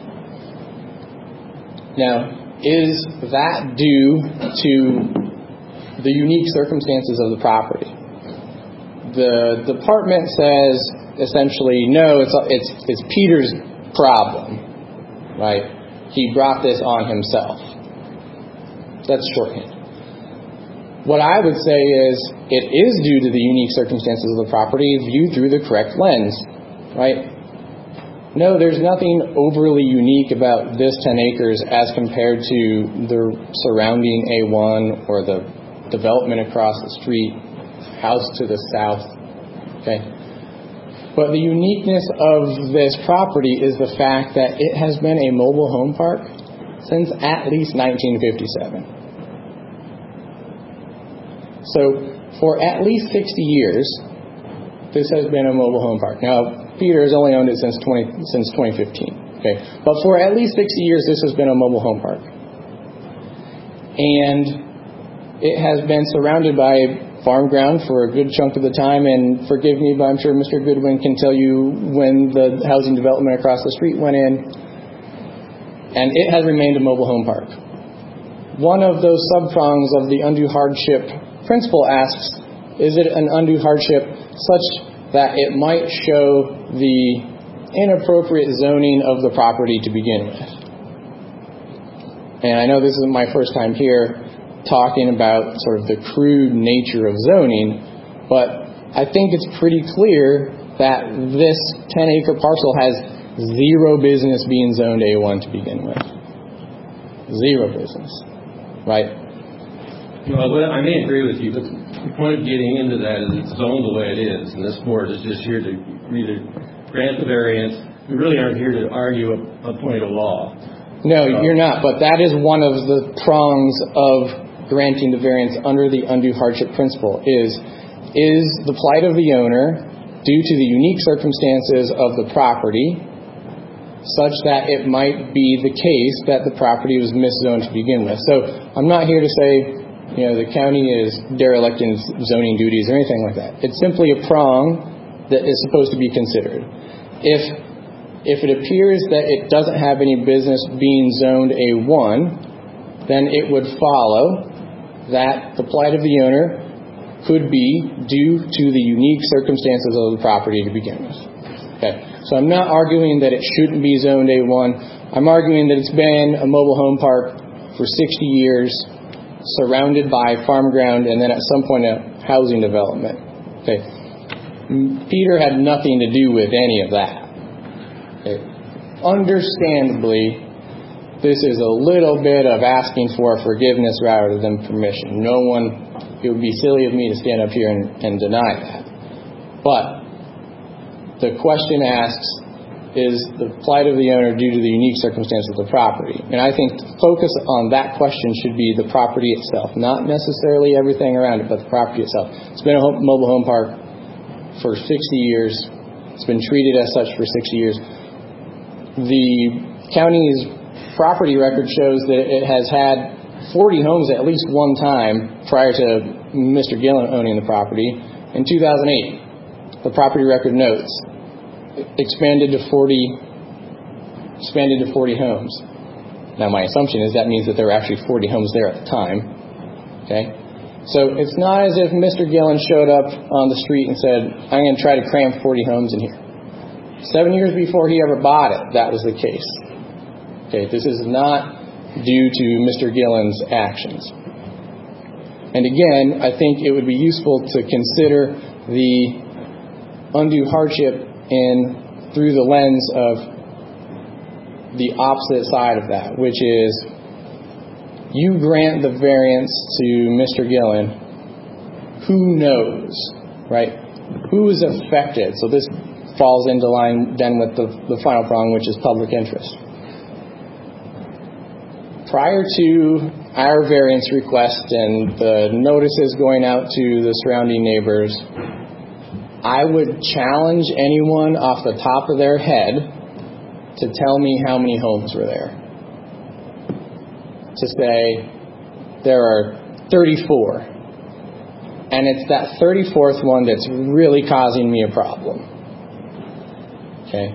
Now, is that due to the unique circumstances of the property? The department says essentially, no, it's Peter's problem, right? He brought this on himself. That's shorthand. What I would say is it is due to the unique circumstances of the property viewed through the correct lens, right? No, there's nothing overly unique about this 10 acres as compared to the surrounding A1 or the development across the street, house to the south, okay? But the uniqueness of this property is the fact that it has been a mobile home park since at least 1957. So for at least 60 years, this has been a mobile home park. Now, Peter has only owned it since 2015. Okay, but for at least 60 years, this has been a mobile home park, and it has been surrounded by farm ground for a good chunk of the time. And forgive me, but I'm sure Mr. Goodwin can tell you when the housing development across the street went in, and it has remained a mobile home park. One of those sub-prongs of the undue hardship principle asks, is it an undue hardship such that it might show the inappropriate zoning of the property to begin with? And I know this isn't my first time here talking about sort of the crude nature of zoning, but I think it's pretty clear that this 10-acre parcel has zero business being zoned A1 to begin with. Zero business, right? Well, I may agree with you, but the point of getting into that is it's zoned the way it is, and this board is just here to either grant the variance. We really aren't here to argue a point of law. No, you're not, but that is one of the prongs of granting the variance under the undue hardship principle is the plight of the owner due to the unique circumstances of the property such that it might be the case that the property was miszoned to begin with. So I'm not here to say, the county is derelict in zoning duties or anything like that. It's simply a prong that is supposed to be considered. If it appears that it doesn't have any business being zoned A1, then it would follow that the plight of the owner could be due to the unique circumstances of the property to begin with. Okay. So I'm not arguing that it shouldn't be zoned A1. I'm arguing that it's been a mobile home park for 60 years, surrounded by farm ground, and then at some point a housing development. Okay. Peter had nothing to do with any of that. Okay. Understandably, this is a little bit of asking for forgiveness rather than permission. It would be silly of me to stand up here and deny that. But the question asks, is the plight of the owner due to the unique circumstances of the property? And I think the focus on that question should be the property itself, not necessarily everything around it, but the property itself. It's been a mobile home park for 60 years. It's been treated as such for 60 years. The county's property record shows that it has had 40 homes at least one time prior to Mr. Gillen owning the property. In 2008, the property record notes expanded to 40 homes. Now my assumption is that means that there were actually 40 homes there at the time. Okay? So it's not as if Mr. Gillen showed up on the street and said, I'm going to try to cram 40 homes in here. 7 years before he ever bought it, that was the case. Okay, this is not due to Mr. Gillen's actions. And again, I think it would be useful to consider the undue hardship through the lens of the opposite side of that, which is you grant the variance to Mr. Gillen, who knows, right? Who is affected? So this falls into line then with the final prong, which is public interest. Prior to our variance request and the notices going out to the surrounding neighbors, I would challenge anyone off the top of their head to tell me how many homes were there. To say there are 34. And it's that 34th one that's really causing me a problem. Okay.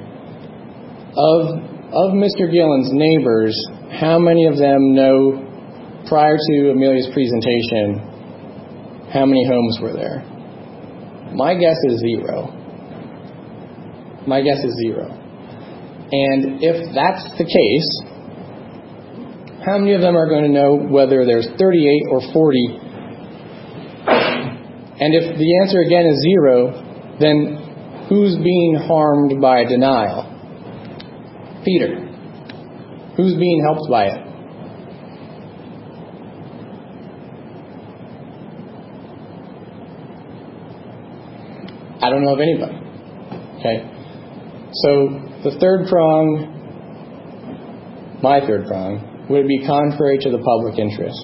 Of Mr. Gillen's neighbors, how many of them know prior to Amelia's presentation how many homes were there? My guess is 0. My guess is 0. And if that's the case, how many of them are going to know whether there's 38 or 40 And if the answer again is 0, then who's being harmed by denial? Peter. Who's being helped by it? I don't know of anybody. Okay? So the third prong, my third prong, would be contrary to the public interest.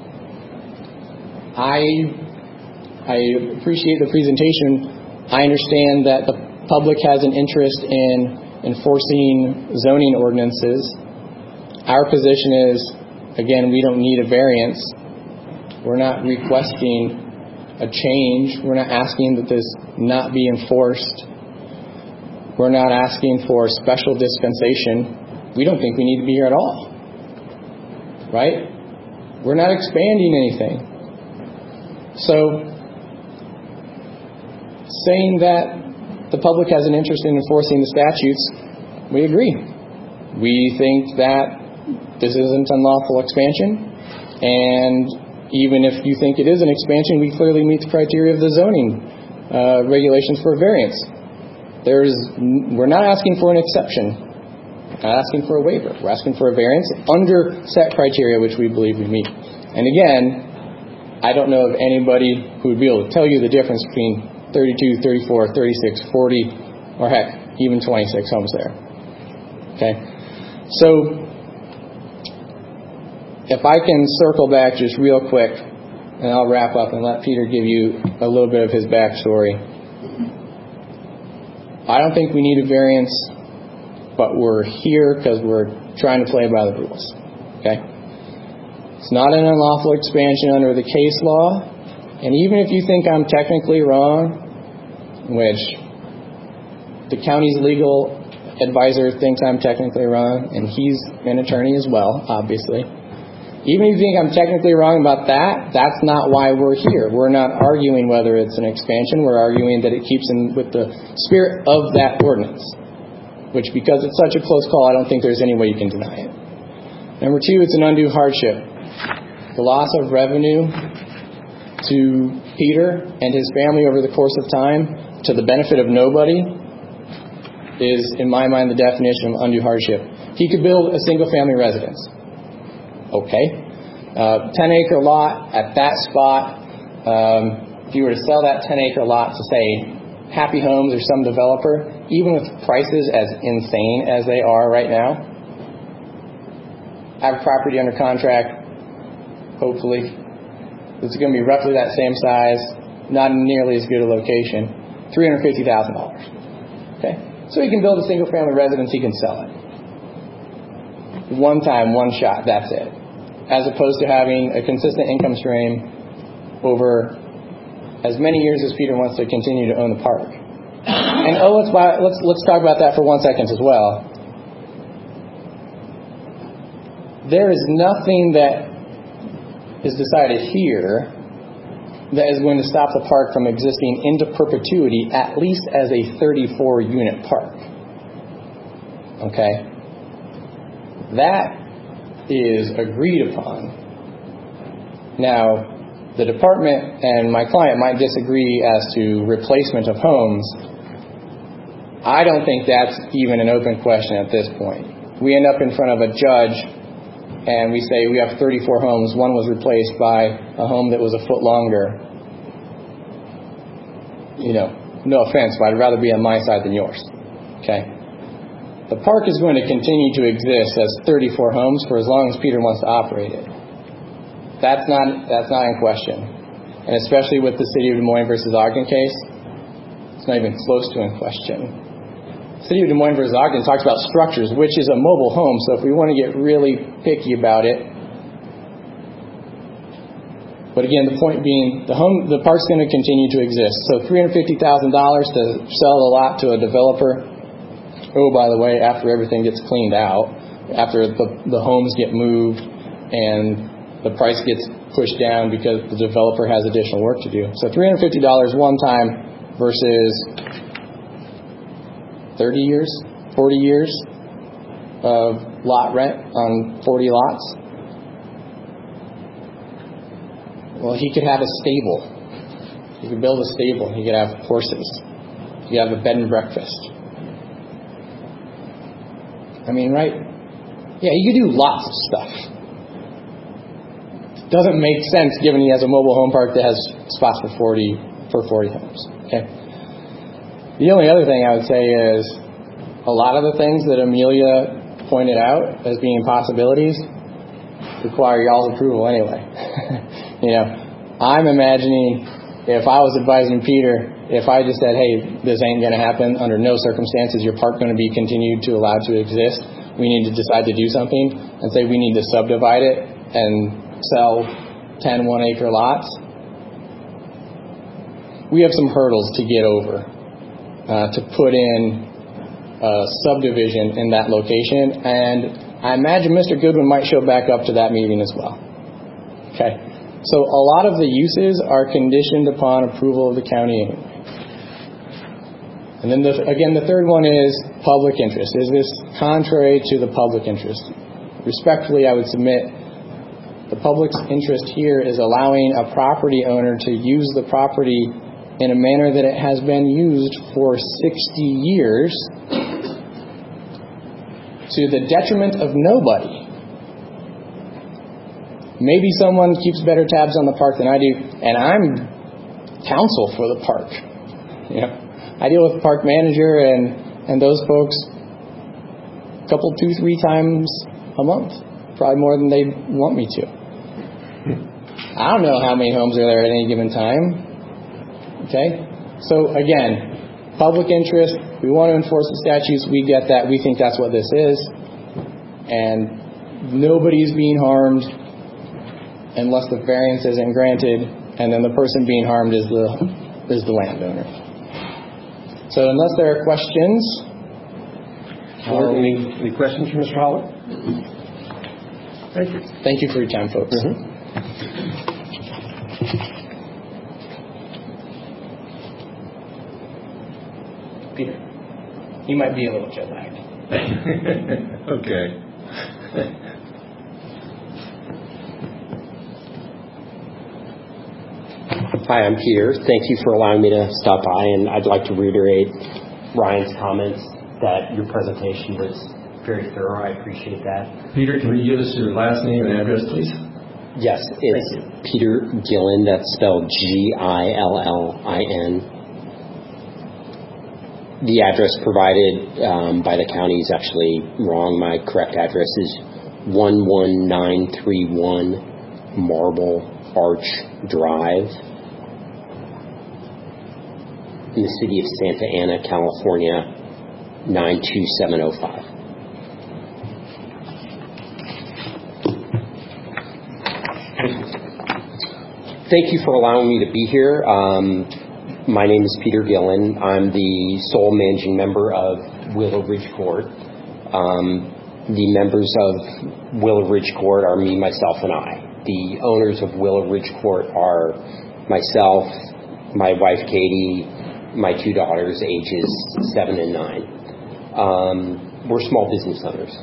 I appreciate the presentation. I understand that the public has an interest in enforcing zoning ordinances. Our position is, again, we don't need a variance. We're not requesting a change. We're not asking that this not be enforced. We're not asking for special dispensation. We don't think we need to be here at all. Right? We're not expanding anything. So, saying that the public has an interest in enforcing the statutes, we agree. We think that this isn't unlawful expansion, and even if you think it is an expansion, we clearly meet the criteria of the zoning regulations for a variance. We're not asking for an exception. We're not asking for a waiver. We're asking for a variance under set criteria, which we believe we meet. And again, I don't know of anybody who would be able to tell you the difference between 32, 34, 36, 40, or heck, even 26 homes there. Okay? So, if I can circle back just real quick, and I'll wrap up and let Peter give you a little bit of his backstory. I don't think we need a variance, but we're here because we're trying to play by the rules. Okay? It's not an unlawful expansion under the case law, and even if you think I'm technically wrong, which the county's legal advisor thinks I'm technically wrong, and he's an attorney as well, obviously. Even if you think I'm technically wrong about that, that's not why we're here. We're not arguing whether it's an expansion. We're arguing that it keeps in with the spirit of that ordinance, which, because it's such a close call, I don't think there's any way you can deny it. Number 2, it's an undue hardship. The loss of revenue to Peter and his family over the course of time to the benefit of nobody is, in my mind, the definition of undue hardship. He could build a single-family residence. Okay. 10-acre lot at that spot. If you were to sell that 10-acre lot to, say, Happy Homes or some developer, even with prices as insane as they are right now, have property under contract, hopefully. It's going to be roughly that same size, not nearly as good a location, $350,000. Okay? So he can build a single-family residence, he can sell it. One time, one shot, that's it. As opposed to having a consistent income stream over as many years as Peter wants to continue to own the park. And let's talk about that for 1 second as well. There is nothing that is decided here that is going to stop the park from existing into perpetuity, at least as a 34-unit park. Okay? That is agreed upon. Now, the department and my client might disagree as to replacement of homes. I don't think that's even an open question at this point. We end up in front of a judge and we say we have 34 homes. One was replaced by a home that was a foot longer. You know, no offense, but I'd rather be on my side than yours. Okay? The park is going to continue to exist as 34 homes for as long as Peter wants to operate it. That's not in question. And especially with the City of Des Moines versus Ogden case, it's not even close to in question. City of Des Moines versus Ogden talks about structures, which is a mobile home. So if we want to get really picky about it, but again, the point being, the park's going to continue to exist. So $350,000 to sell the lot to a developer. Oh, by the way, after everything gets cleaned out, after the homes get moved and the price gets pushed down because the developer has additional work to do. So $350 one time versus 30 years, 40 years of lot rent on 40 lots. Well, he could have a stable. You could build a stable. You could have horses. You could have a bed and breakfast. I mean, right? Yeah, you could do lots of stuff. It doesn't make sense given he has a mobile home park that has spots for 40 homes. Okay. The only other thing I would say is a lot of the things that Amelia pointed out as being possibilities require y'all's approval anyway. I'm imagining if I was advising Peter, if I just said, hey, this ain't going to happen under no circumstances, your park going to be continued to allowed to exist, we need to decide to do something, and say we need to subdivide it and sell 10 1-acre lots, we have some hurdles to get over to put in a subdivision in that location, and I imagine Mr. Goodwin might show back up to that meeting as well. Okay. So a lot of the uses are conditioned upon approval of the county anyway. And then, the third one is public interest. Is this contrary to the public interest? Respectfully, I would submit the public's interest here is allowing a property owner to use the property in a manner that it has been used for 60 years to the detriment of nobody. Maybe someone keeps better tabs on the park than I do, and I'm counsel for the park. I deal with the park manager and those folks a couple, 2-3 times a month, probably more than they want me to. I don't know how many homes are there at any given time. Okay? So again, public interest, we want to enforce the statutes, we get that, we think that's what this is, and nobody's being harmed unless the variance isn't granted, and then the person being harmed is the landowner. So unless there are questions... Any questions for Mr. Holler? Thank you. Thank you for your time, folks. Peter, you might be a little jet lagged. Okay. Hi, I'm Peter. Thank you for allowing me to stop by, and I'd like to reiterate Ryan's comments that your presentation was very thorough. I appreciate that. Peter, can you give us your last name and address, please? Yes, it's Peter Gillin. That's spelled Gillin. The address provided by the county is actually wrong. My correct address is 11931 Marble Arch Drive in the city of Santa Ana, California, 92705. Thank you for allowing me to be here. My name is Peter Gillin. I'm the sole managing member of Willow Ridge Court. The members of Willow Ridge Court are me, myself, and I. The owners of Willow Ridge Court are myself, my wife Katie, my 2 daughters, ages 7 and 9. We're small business owners.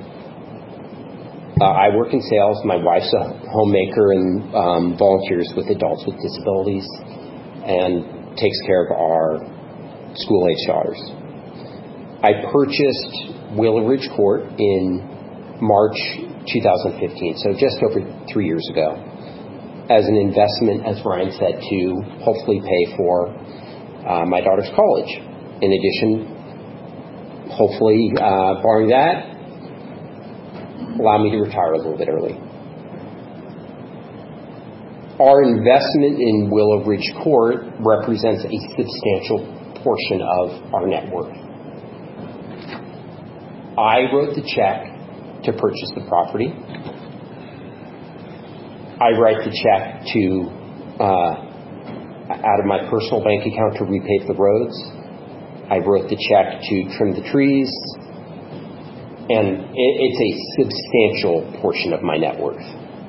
I work in sales. My wife's a homemaker and volunteers with adults with disabilities and takes care of our school-age daughters. I purchased Willow Ridge Court in March 2015, so just over 3 years ago, as an investment, as Ryan said, to hopefully pay for my daughter's college. In addition, hopefully, barring that, allow me to retire a little bit early. Our investment in Willow Ridge Court represents a substantial portion of our net worth. I wrote the check to purchase the property. I write the check to out of my personal bank account to repave the roads. I wrote the check to trim the trees, and it's a substantial portion of my net worth.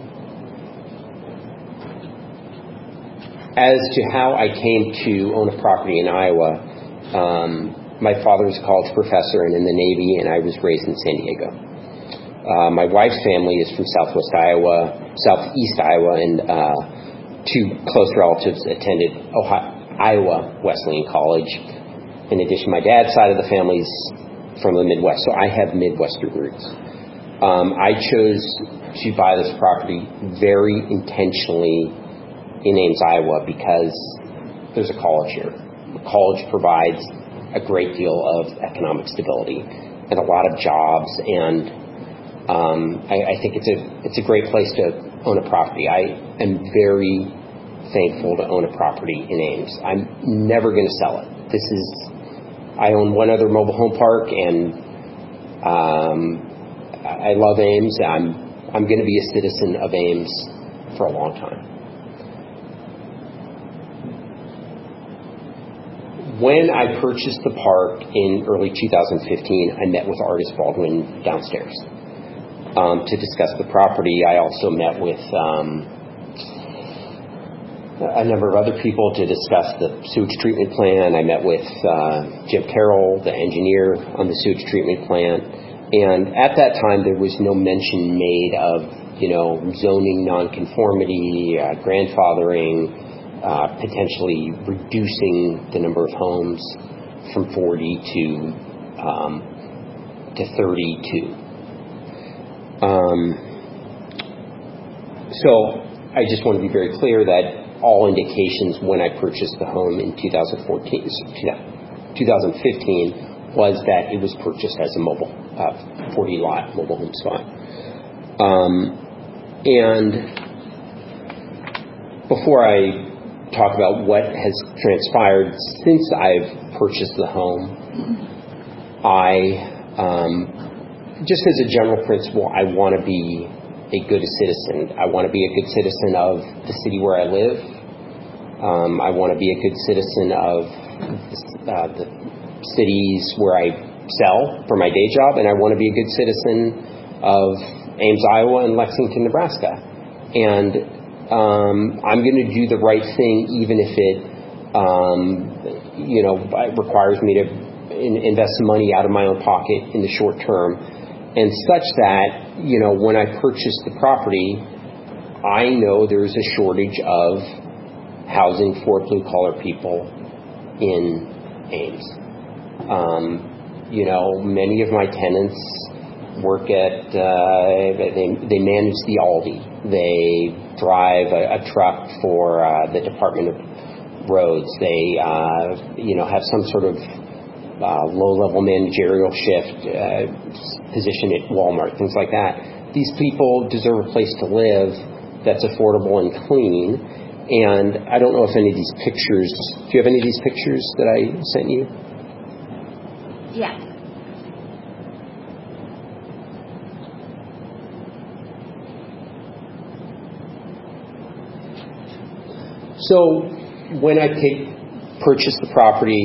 As to how I came to own a property in Iowa, my father was a college professor and in the Navy, and I was raised in San Diego. My wife's family is from southeast Iowa, and 2 close relatives attended Iowa Wesleyan College. In addition, my dad's side of the family's from the Midwest, so I have Midwestern roots. I chose to buy this property very intentionally in Ames, Iowa, because there's a college here. The college provides a great deal of economic stability and a lot of jobs, and I think it's a great place to own a property. I am very thankful to own a property in Ames. I'm never going to sell it. I own one other mobile home park, and I love Ames. I'm going to be a citizen of Ames for a long time. When I purchased the park in early 2015, I met with Artis Baldwin downstairs to discuss the property. I also met with a number of other people to discuss the sewage treatment plan. I met with Jim Carroll, the engineer on the sewage treatment plan. And at that time, there was no mention made of, zoning nonconformity, grandfathering, potentially reducing the number of homes from 40 to 32. So I just want to be very clear that all indications when I purchased the home in 2015 was that it was purchased as a 40-lot mobile home spot. And before I talk about what has transpired since I've purchased the home, just as a general principle, I want to be a good citizen. I want to be a good citizen of the city where I live. I want to be a good citizen of the cities where I sell for my day job, and I want to be a good citizen of Ames, Iowa, and Lexington, Nebraska. And I'm going to do the right thing, even if it, requires me to invest some money out of my own pocket in the short term, and such that, when I purchased the property, I know there's a shortage of housing for blue-collar people in Ames. Many of my tenants work at, they manage the Aldi. They drive a truck for the Department of Roads. They, have some sort of low-level managerial shift position at Walmart, things like that. These people deserve a place to live that's affordable and clean. And I don't know if any of these pictures, do you have any of these pictures that I sent you? Yes. So when I purchased the property,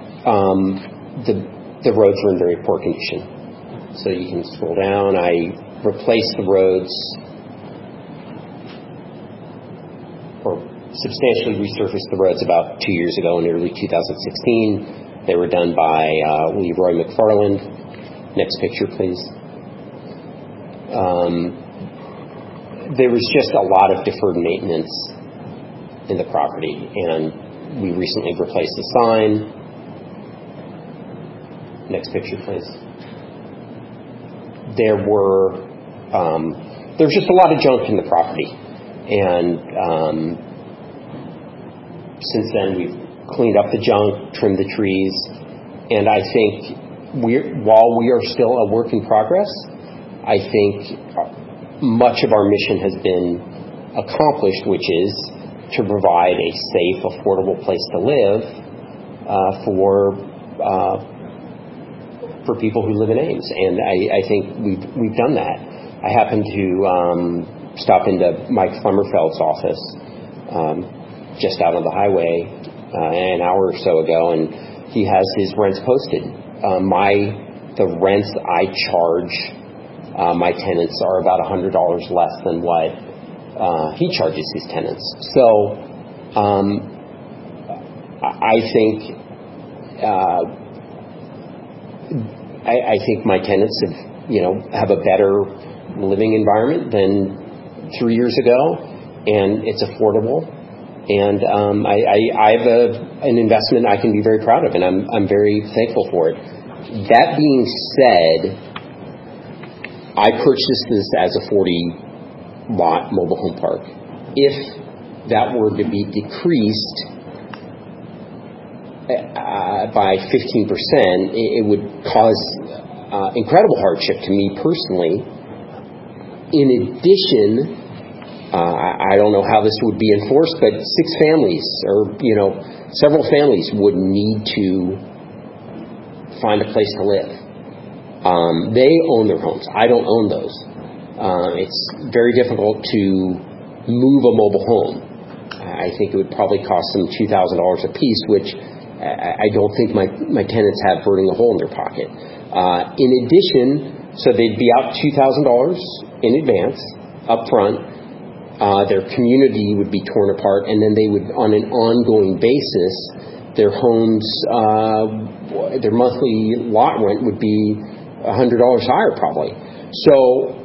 the roads were in very poor condition. So you can scroll down. I replaced the roads, or substantially resurfaced the roads about 2 years ago in early 2016. They were done by Leroy McFarland. Next picture, please. There was just a lot of deferred maintenance in the property, and we recently replaced the sign. Next picture, please. There's just a lot of junk in the property, and since then we've cleaned up the junk, trimmed the trees, and I think while we are still a work in progress, I think much of our mission has been accomplished, which is to provide a safe, affordable place to live for people who live in Ames, and I think we've done that. I happened to stop into Mike Flemmerfeld's office just out on the highway an hour or so ago, and he has his rents posted. The rents I charge my tenants are about $100 less than what he charges his tenants. So I think I think my tenants have a better living environment than 3 years ago, and it's affordable. And I have an investment I can be very proud of, and I'm very thankful for it. That being said, I purchased this as a 40-lot mobile home park. If that were to be decreased by 15%, it would cause incredible hardship to me personally. In addition, I don't know how this would be enforced, but 6 families or, several families would need to find a place to live. They own their homes. I don't own those. It's very difficult to move a mobile home. I think it would probably cost them $2,000 a piece, which I don't think my tenants have burning a hole in their pocket. In addition, so they'd be out $2,000 in advance, up front. Their community would be torn apart, and then they would, on an ongoing basis, their homes, their monthly lot rent would be $100 higher probably. So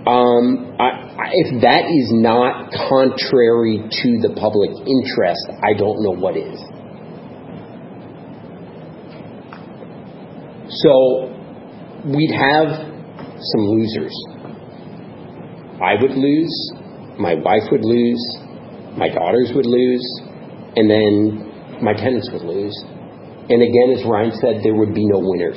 if that is not contrary to the public interest, I don't know what is. So we'd have some losers. I would lose, my wife would lose, my daughters would lose, and then my tenants would lose. And again, as Ryan said, there would be no winners.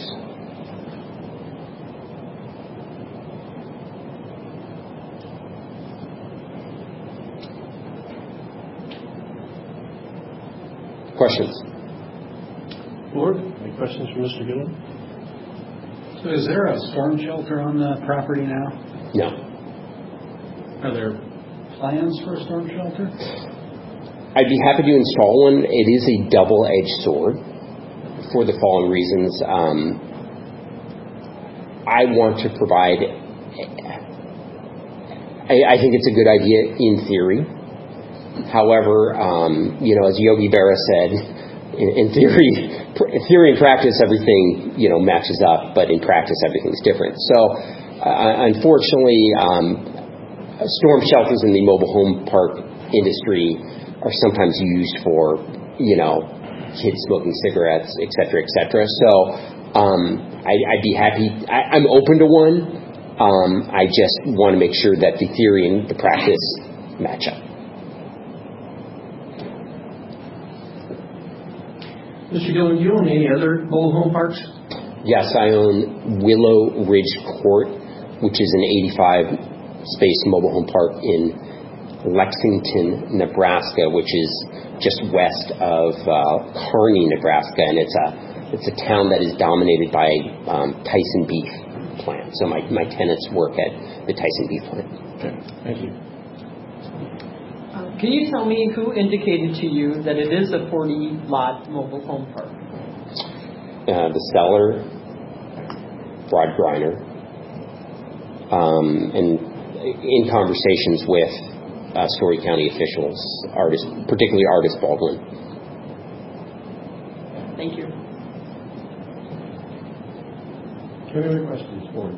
Questions? Board, any questions for Mr. Gillen? So is there a storm shelter on the property now? No. Are there plans for a storm shelter? I'd be happy to install one. It is a double-edged sword for the following reasons. I want to provide... I think it's a good idea in theory. However, as Yogi Berra said, in theory and practice, everything, matches up, but in practice, everything's different. So, unfortunately, storm shelters in the mobile home park industry are sometimes used for, kids smoking cigarettes, et cetera, et cetera. So, I'd be happy. I'm open to one. I just want to make sure that the theory and the practice match up. Mr. Gillen, do you own any other mobile home parks? Yes, I own Willow Ridge Court, which is an 85-space mobile home park in Lexington, Nebraska, which is just west of Kearney, Nebraska, and it's a town that is dominated by Tyson beef plant. So my tenants work at the Tyson beef plant. Okay, thank you. Can you tell me who indicated to you that it is a 40-lot mobile home park? The seller, Rod Greiner, and in conversations with Story County officials, particularly Artis Baldwin. Thank you. Any other questions, Board?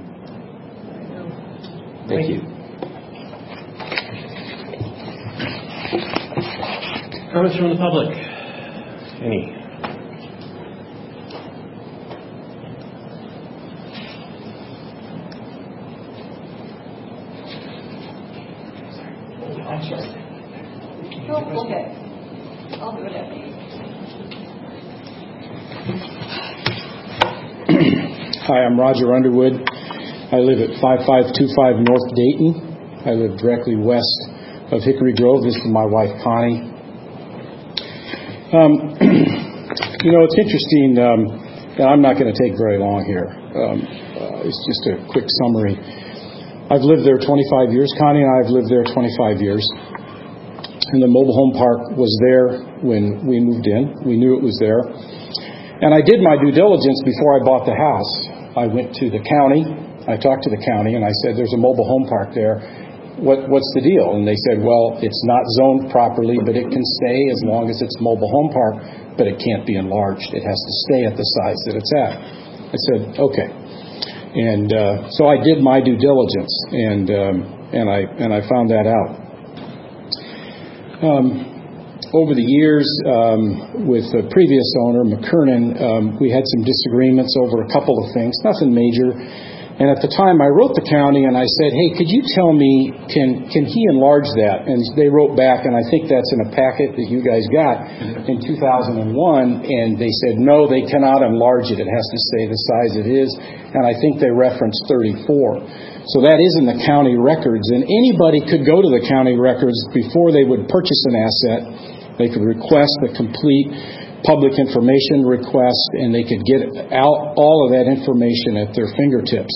Thank you. Comments from the public? Any? I'm sorry. Oh, okay. I'll do it after you. Hi, I'm Roger Underwood. I live at 5525 North Dayton. I live directly west of Hickory Grove. This is my wife, Connie. It's interesting. I'm not going to take very long here. It's just a quick summary. I've lived there 25 years. Connie and I have lived there 25 years. And the mobile home park was there when we moved in. We knew it was there. And I did my due diligence before I bought the house. I went to the county. I talked to the county, and I said, there's a mobile home park there. What's the deal? And they said, well, it's not zoned properly, but it can stay as long as it's mobile home park, but it can't be enlarged. It has to stay at the size that it's at. I said, okay. And so I did my due diligence, and I found that out. over the years, with the previous owner, McKernan, we had some disagreements over a couple of things, nothing major. And at the time, I wrote the county and I said, hey, could you tell me, can he enlarge that? And they wrote back, and I think that's in a packet that you guys got in 2001, and they said, no, they cannot enlarge it. It has to stay the size it is. And I think they referenced 34. So that is in the county records, and anybody could go to the county records before they would purchase an asset. They could request a complete public information request, and they could get out all of that information at their fingertips.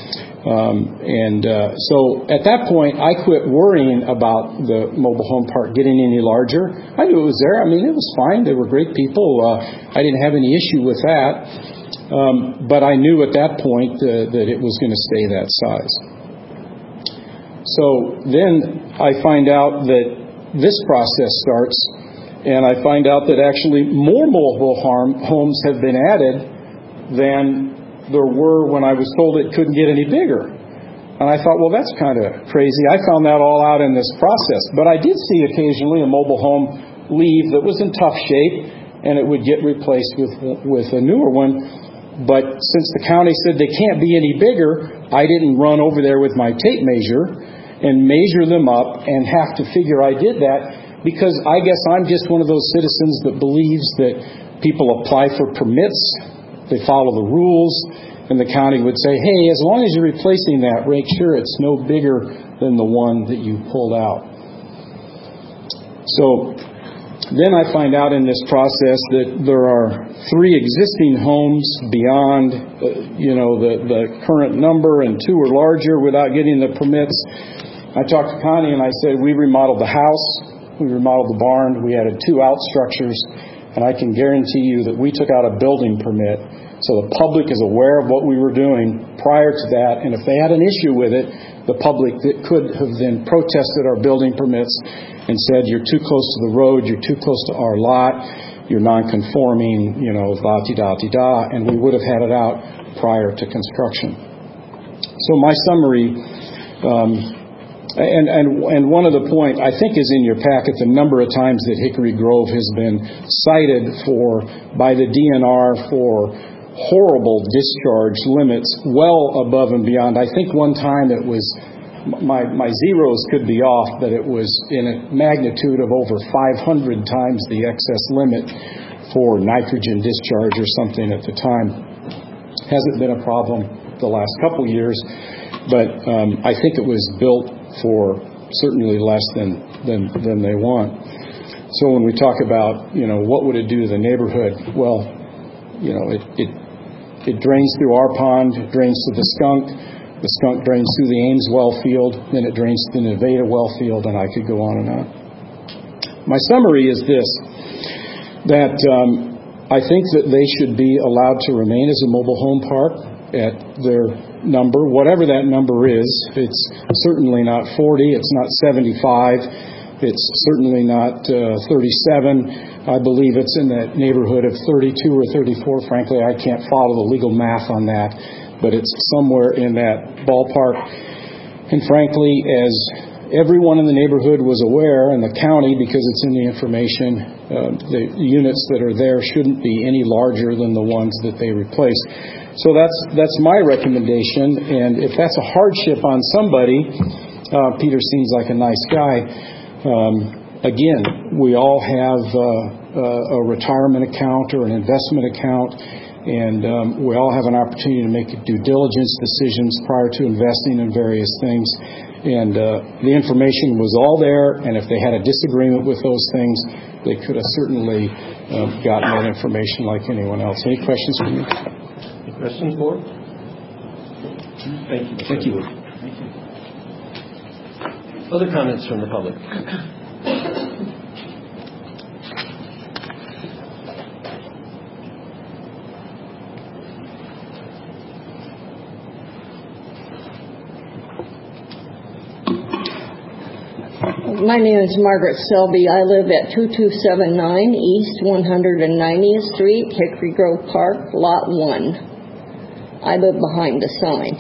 So at that point, I quit worrying about the mobile home park getting any larger. I knew it was there. I mean, it was fine. They were great people. I didn't have any issue with that. But I knew at that point that it was going to stay that size. So then I find out that this process starts, and I find out that actually more mobile homes have been added than there were when I was told it couldn't get any bigger. And I thought, well, that's kind of crazy. I found that all out in this process. But I did see occasionally a mobile home leave that was in tough shape, and it would get replaced with a newer one. But since the county said they can't be any bigger, I didn't run over there with my tape measure and measure them up and have to figure I did that. Because I guess I'm just one of those citizens that believes that people apply for permits, they follow the rules, and the county would say, hey, as long as you're replacing that, make sure it's no bigger than the one that you pulled out. So then I find out in this process that there are 3 existing homes beyond the current number, and 2 are larger without getting the permits. I talked to Connie and I said, we remodeled the house. We remodeled the barn. We added 2 out structures, and I can guarantee you that we took out a building permit, so the public is aware of what we were doing prior to that. And if they had an issue with it, the public that could have then protested our building permits and said, you're too close to the road, you're too close to our lot, you're non-conforming, la-ti-da-ti-da, and we would have had it out prior to construction. So my summary. And one of the points, I think, is in your packet, the number of times that Hickory Grove has been cited by the DNR for horrible discharge limits well above and beyond. I think one time it was, my zeros could be off, but it was in a magnitude of over 500 times the excess limit for nitrogen discharge or something at the time. Hasn't been a problem the last couple years, but I think it was built for certainly less than they want. So when we talk about, what would it do to the neighborhood? Well, it drains through our pond, it drains to the skunk drains through the Ames well field, then it drains to the Nevada well field, and I could go on and on. My summary is this, that I think that they should be allowed to remain as a mobile home park at their number, whatever that number is. It's certainly not 40, it's not 75, it's certainly not 37. I believe it's in that neighborhood of 32 or 34. Frankly, I can't follow the legal math on that, but it's somewhere in that ballpark. And frankly, as everyone in the neighborhood was aware, and the county, because it's in the information, the units that are there shouldn't be any larger than the ones that they replaced. So that's my recommendation, and if that's a hardship on somebody, Peter seems like a nice guy. Again, we all have a retirement account or an investment account, and we all have an opportunity to make due diligence decisions prior to investing in various things. And the information was all there, and if they had a disagreement with those things, they could have certainly gotten that information like anyone else. Any questions for me? Any questions, Board? Thank you. Thank you. Other comments from the public? My name is Margaret Selby. I live at 2279 East 190th Street, Hickory Grove Park, Lot 1. I live behind the sign.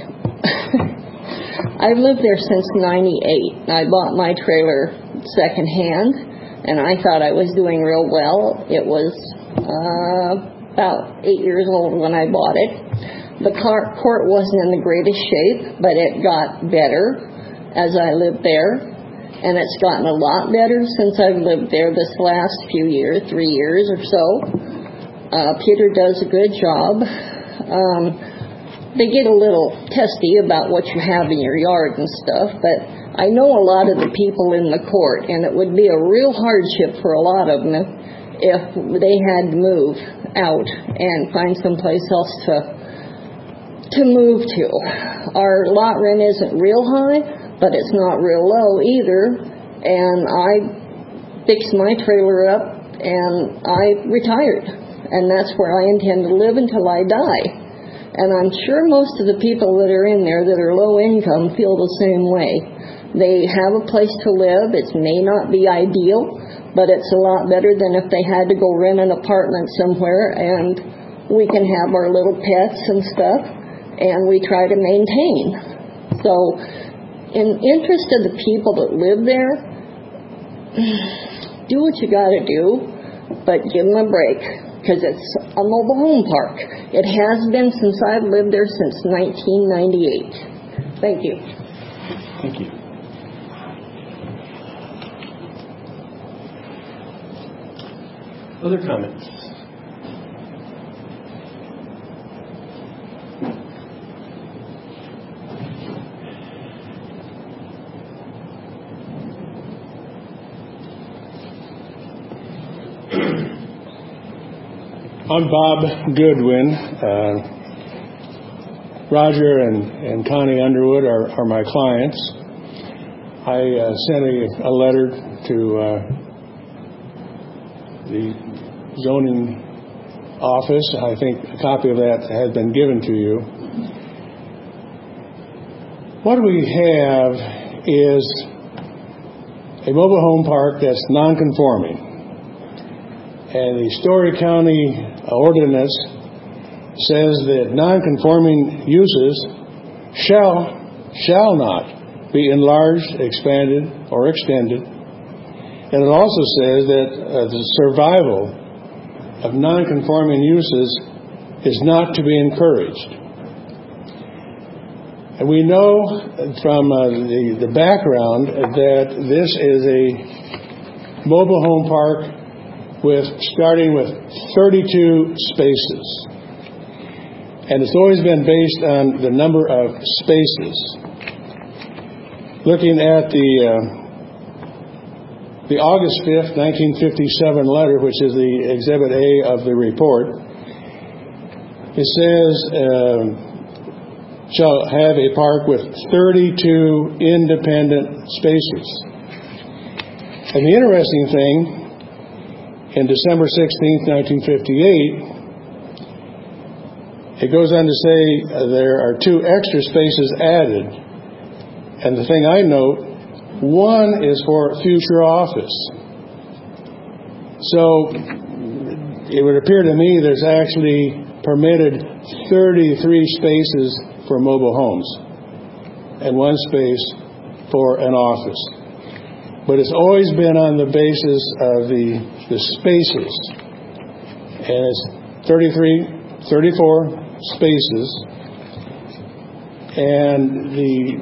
I've lived there since '98. I bought my trailer secondhand. and I thought I was doing real well. It was about 8 years old when I bought it. The court wasn't in the greatest shape, but it got better as I lived there, and it's gotten a lot better since I've lived there this last few years, 3 years or so. Peter does a good job. They get a little testy about what you have in your yard and stuff, but I know a lot of the people in the court, and it would be a real hardship for a lot of them if they had to move out and find someplace else to move to. Our lot rent isn't real high, but it's not real low either, and I fixed my trailer up and I retired, and that's where I intend to live until I die. And I'm sure most of the people that are in there that are low income feel the same way. They have a place to live. It may not be ideal, but it's a lot better than if they had to go rent an apartment somewhere, and we can have our little pets and stuff, and we try to maintain. So in interest of the people that live there, do what you got to do, but give them a break, because it's a mobile home park. It has been since I've lived there since 1998. Thank you. Thank you. Other comments? I'm Bob Goodwin. Roger and Connie Underwood are my clients. I sent a letter to the zoning office. I think a copy of that has been given to you. What we have is a mobile home park that's non-conforming. And the Story County ordinance says that non-conforming uses shall not be enlarged, expanded, or extended. And it also says that the survival of non-conforming uses is not to be encouraged. And we know from the background that this is a mobile home park starting with 32 spaces. And it's always been based on the number of spaces. Looking at the August 5th, 1957 letter, which is the Exhibit A of the report, it says, shall have a park with 32 independent spaces. And the interesting thing, in December 16th, 1958, it goes on to say there are 2 extra spaces added. And the thing I note, one is for future office. So it would appear to me there's actually permitted 33 spaces for mobile homes and 1 space for an office. But it's always been on the basis of the spaces. And it's 34 spaces. And the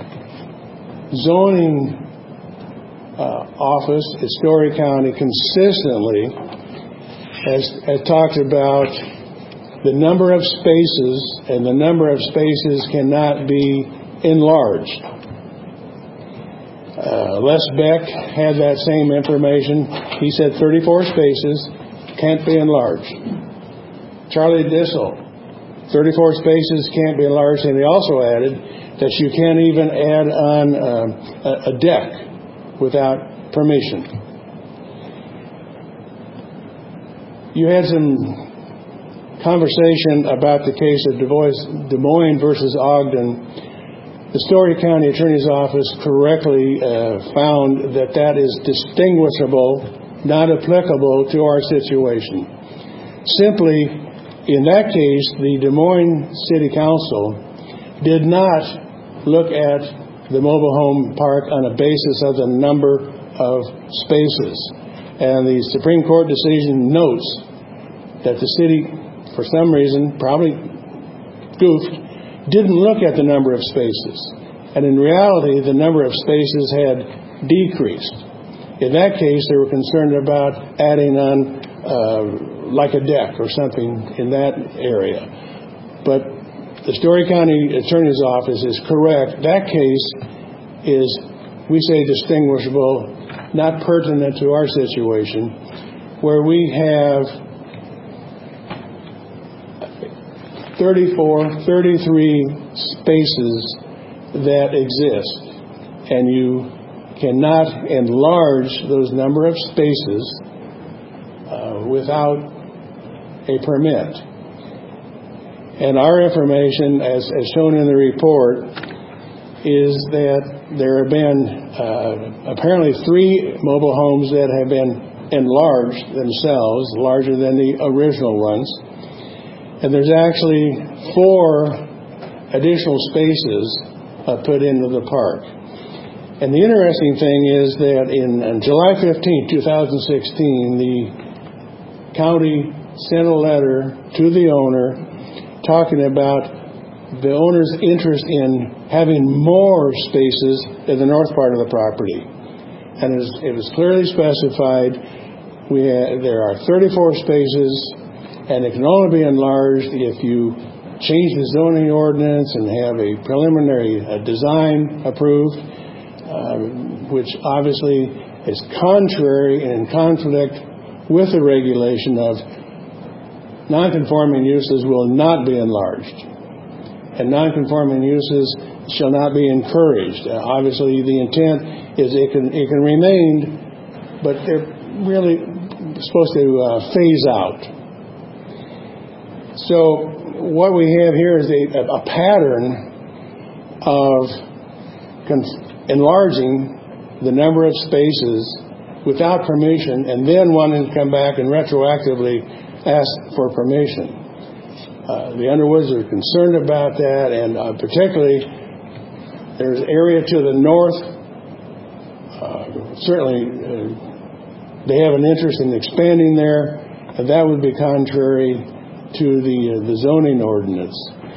zoning office at Story County consistently has talked about the number of spaces, and the number of spaces cannot be enlarged. Les Beck had that same information. He said 34 spaces can't be enlarged. Charlie Dissel, 34 spaces can't be enlarged, and he also added that you can't even add on a deck without permission. You had some conversation about the case of Des Moines versus Ogden. The Story County Attorney's Office correctly found that is distinguishable, not applicable to our situation. Simply, in that case, the Des Moines City Council did not look at the mobile home park on a basis of the number of spaces. And the Supreme Court decision notes that the city, for some reason, probably goofed, didn't look at the number of spaces. And in reality, the number of spaces had decreased. In that case, they were concerned about adding on like a deck or something in that area. But the Story County Attorney's Office is correct. That case is, we say, distinguishable, not pertinent to our situation, where we have 33 spaces that exist, and you cannot enlarge those number of spaces without a permit. And our information, as shown in the report, is that there have been apparently 3 mobile homes that have been enlarged themselves, larger than the original ones. And there's actually 4 additional spaces put into the park. And the interesting thing is that in July 15, 2016, the county sent a letter to the owner talking about the owner's interest in having more spaces in the north part of the property. And it was clearly specified there are 34 spaces, and it can only be enlarged if you change the zoning ordinance and have a preliminary design approved, which obviously is contrary and in conflict with the regulation of non-conforming uses will not be enlarged, and non-conforming uses shall not be encouraged. Obviously, the intent is it can remain, but they're really supposed to phase out. So what we have here is a pattern of enlarging the number of spaces without permission, and then wanting to come back and retroactively ask for permission. The Underwoods are concerned about that, and particularly there's area to the north. Certainly they have an interest in expanding there, and that would be contrary to the zoning ordinance.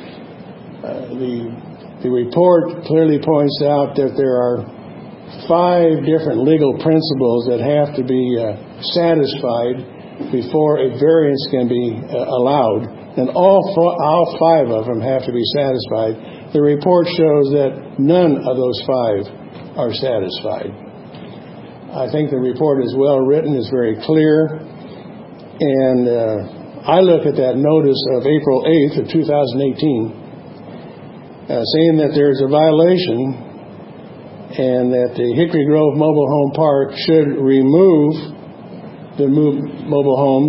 The report clearly points out that there are 5 different legal principles that have to be satisfied before a variance can be allowed, and all 5 of them have to be satisfied. The report shows that none of those 5 are satisfied. I think the report is well written, is very clear, and I look at that notice of April 8th of 2018 saying that there's a violation and that the Hickory Grove Mobile Home Park should remove the mobile homes,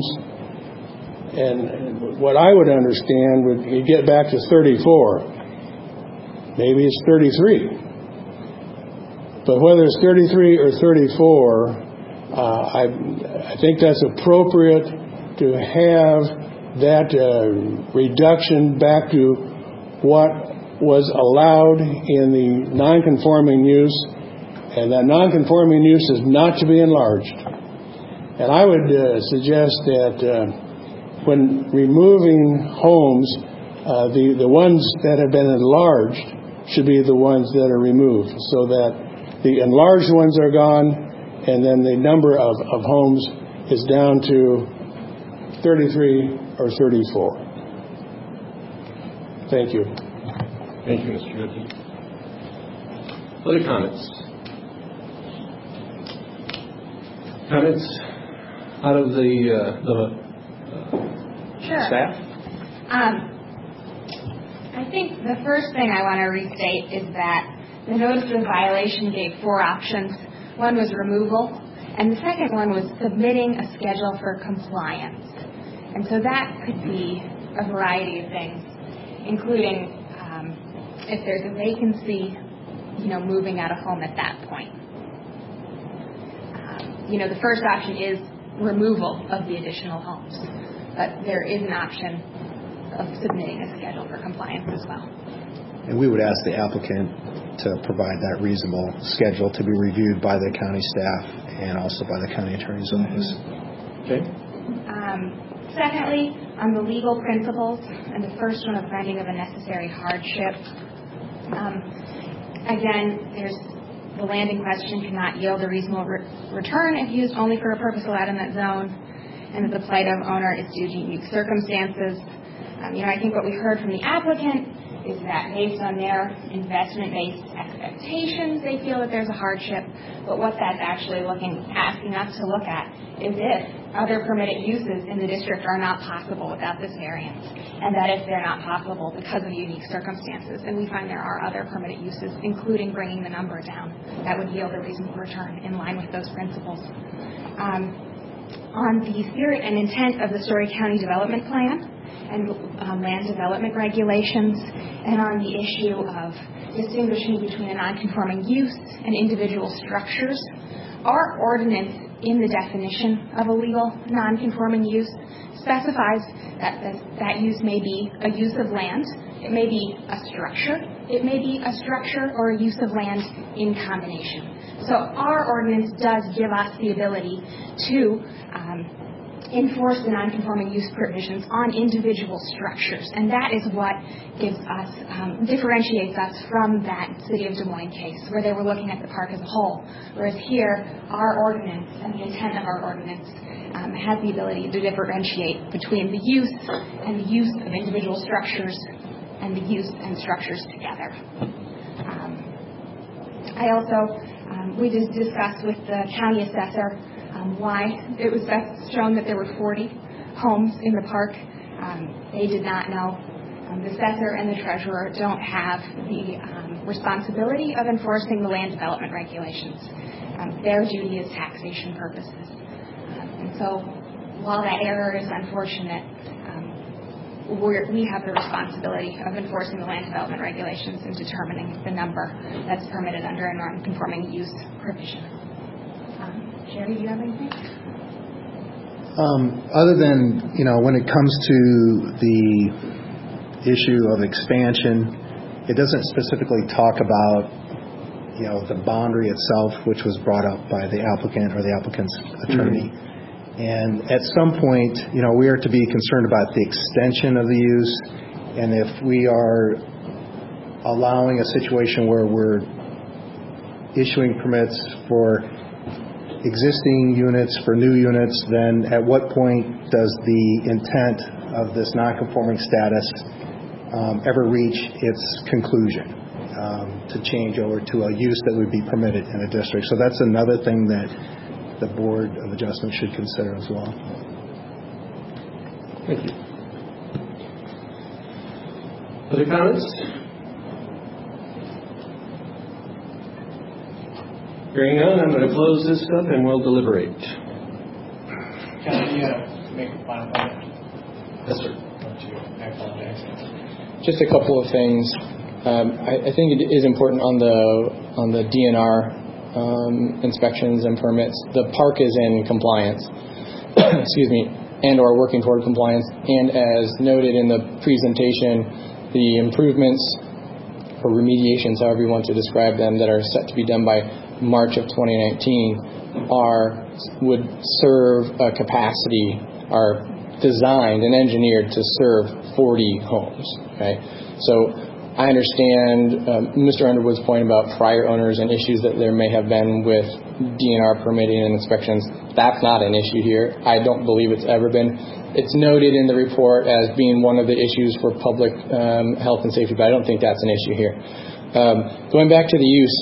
and what I would understand would you get back to 34. Maybe it's 33. But whether it's 33 or 34, I think that's appropriate to have that reduction back to what was allowed in the non-conforming use, and that non-conforming use is not to be enlarged. And I would suggest that when removing homes, the ones that have been enlarged should be the ones that are removed, so that the enlarged ones are gone, and then the number of homes is down to 33 or 34. Thank you. Thank you, Mr. Goodman. Other comments? Comments out of the Sure. staff? I think the first thing I want to restate is that the notice of violation gave 4 options. One was removal, and the second one was submitting a schedule for compliance. And so that could be a variety of things, including if there's a vacancy, moving out of home at that point. The first option is removal of the additional homes, but there is an option of submitting a schedule for compliance as well. And we would ask the applicant to provide that reasonable schedule to be reviewed by the county staff and also by the county attorney's office. Okay. Secondly, on the legal principles, and the first one of finding of a necessary hardship. Again, the land in question cannot yield a reasonable return if used only for a purpose allowed in that zone, and that the plight of owner is due to unique circumstances. I think what we heard from the applicant is that based on their investment-based expectations, they feel that there's a hardship. But what that's actually asking us to look at is if other permitted uses in the district are not possible without this variance, and that if they're not possible because of unique circumstances, then we find there are other permitted uses, including bringing the number down, that would yield a reasonable return in line with those principles. On the spirit and intent of the Story County Development Plan and land development regulations, and on the issue of distinguishing between a non-conforming use and individual structures, our ordinance in the definition of a legal non-conforming use specifies that that use may be a use of land, it may be a structure, it may be a structure or a use of land in combination. So our ordinance does give us the ability to enforce the non-conforming use provisions on individual structures, and that is what gives us differentiates us from that City of Des Moines case where they were looking at the park as a whole, whereas here our ordinance and the intent of our ordinance has the ability to differentiate between the use and the use of individual structures and the use and structures together. I also we just discussed with the county assessor why it was best shown that there were 40 homes in the park. They did not know. The assessor and the treasurer don't have the responsibility of enforcing the land development regulations. Their duty is taxation purposes. And so while that error is unfortunate, we have the responsibility of enforcing the land development regulations and determining the number that's permitted under a non-conforming use provision. Jerry, do you have anything? Other than, when it comes to the issue of expansion, it doesn't specifically talk about, the boundary itself, which was brought up by the applicant or the applicant's attorney. And at some point, we are to be concerned about the extension of the use, and if we are allowing a situation where we're issuing permits for existing units for new units, then at what point does the intent of this non-conforming status ever reach its conclusion to change over to a use that would be permitted in a district? So that's another thing that the Board of Adjustment should consider as well. Thank you. Other comments? Hearing none, I'm going to close this up and we'll deliberate. Can you make a final comment? Yes, sir. I apologize. Just a couple of things. I think it is important on the DNR inspections and permits. The park is in compliance, excuse me, and or working toward compliance. And as noted in the presentation, the improvements or remediations, however you want to describe them, that are set to be done by March of 2019 would serve a capacity, are designed and engineered to serve 40 homes. Okay, so I understand Mr. Underwood's point about prior owners and issues that there may have been with DNR permitting and inspections. That's not an issue here. I don't believe it's ever been. It's noted in the report as being one of the issues for public health and safety, but I don't think that's an issue here. Going back to the use,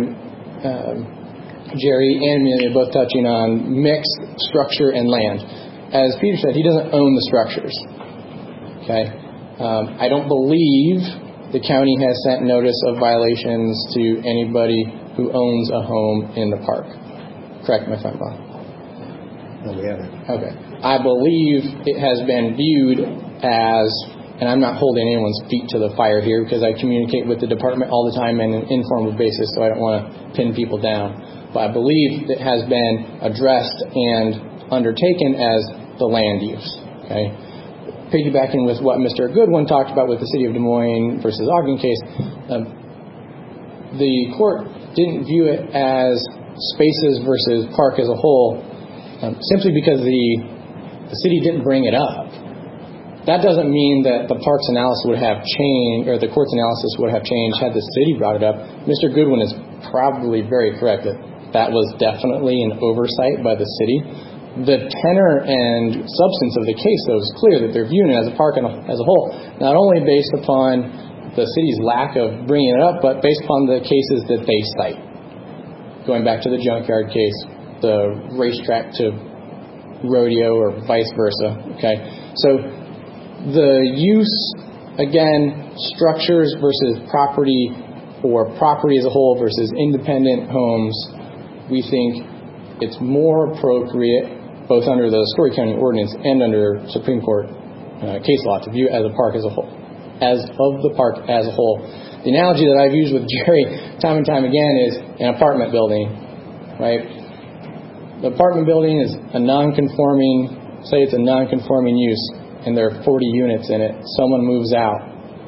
Jerry and Amelia both touching on mixed structure and land. As Peter said, he doesn't own the structures. Okay, I don't believe the county has sent notice of violations to anybody who owns a home in the park. Correct me if I'm wrong. No, we haven't. Okay, I believe it has been viewed as, and I'm not holding anyone's feet to the fire here because I communicate with the department all the time on an informal basis, so I don't want to pin people down. But I believe it has been addressed and undertaken as the land use. Okay, piggybacking with what Mr. Goodwin talked about with the City of Des Moines versus Ogden case, the court didn't view it as spaces versus park as a whole, simply because the city didn't bring it up. That doesn't mean that the parks analysis would have changed, or the court's analysis would have changed had the city brought it up. Mr. Goodwin is probably very correct that was definitely an oversight by the city. The tenor and substance of the case, though, is clear that they're viewing it as a park as a whole, not only based upon the city's lack of bringing it up, but based upon the cases that they cite. Going back to the junkyard case, the racetrack to rodeo, or vice versa. Okay, so the use, again, structures versus property, or property as a whole versus independent homes, we think it's more appropriate, both under the Story County Ordinance and under Supreme Court case law, to view it as a park as a whole, as of the park as a whole. The analogy that I've used with Jerry time and time again is an apartment building, right? The apartment building is a non-conforming, say it's a non-conforming use, and there are 40 units in it. Someone moves out.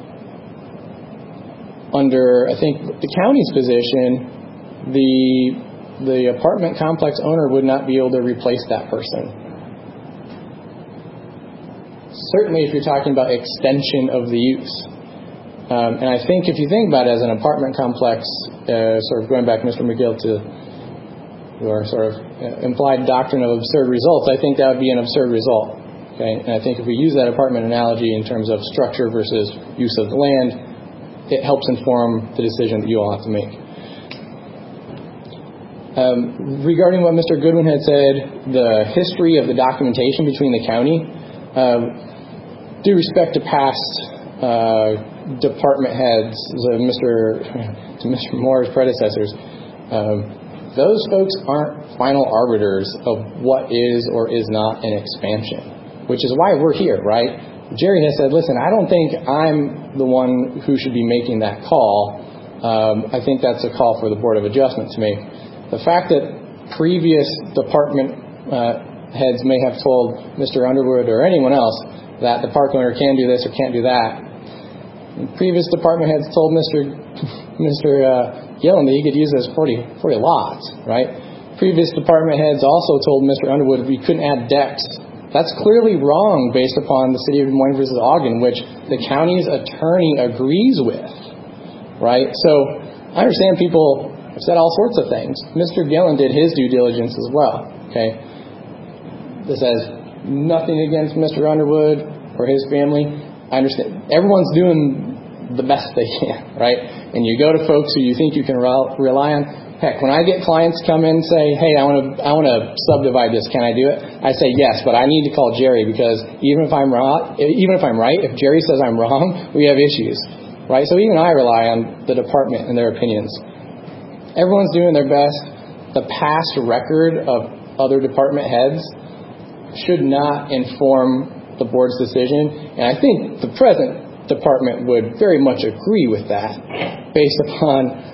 Under, I think, the county's position, the apartment complex owner would not be able to replace that person. Certainly if you're talking about extension of the use. And I think if you think about it as an apartment complex, sort of going back, Mr. McGill, to your sort of implied doctrine of absurd results, I think that would be an absurd result. Okay? And I think if we use that apartment analogy in terms of structure versus use of the land, it helps inform the decision that you all have to make. Regarding what Mr. Goodwin had said, the history of the documentation between the county, due respect to past department heads, to Mr. Moore's predecessors, those folks aren't final arbiters of what is or is not an expansion, which is why we're here, right? Jerry has said, listen, I don't think I'm the one who should be making that call. I think that's a call for the Board of Adjustment to make. The fact that previous department heads may have told Mr. Underwood or anyone else that the park owner can do this or can't do that. Previous department heads told Mr. Gillen that he could use those 40 lots, right? Previous department heads also told Mr. Underwood we couldn't add decks. That's clearly wrong based upon the City of Des Moines versus Ogden, which the county's attorney agrees with, right? So I understand people have said all sorts of things. Mr. Gillen did his due diligence as well, okay? This has nothing against Mr. Underwood or his family. I understand. Everyone's doing the best they can, right? And you go to folks who you think you can rely on. Heck, when I get clients come in and say, hey, I want to subdivide this, can I do it? I say yes, but I need to call Jerry, because even if I'm right, if Jerry says I'm wrong, we have issues, right? So even I rely on the department and their opinions. Everyone's doing their best. The past record of other department heads should not inform the board's decision, and I think the present department would very much agree with that, based upon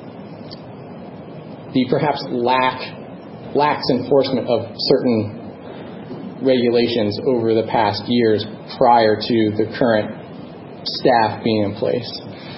the perhaps lax enforcement of certain regulations over the past years prior to the current staff being in place.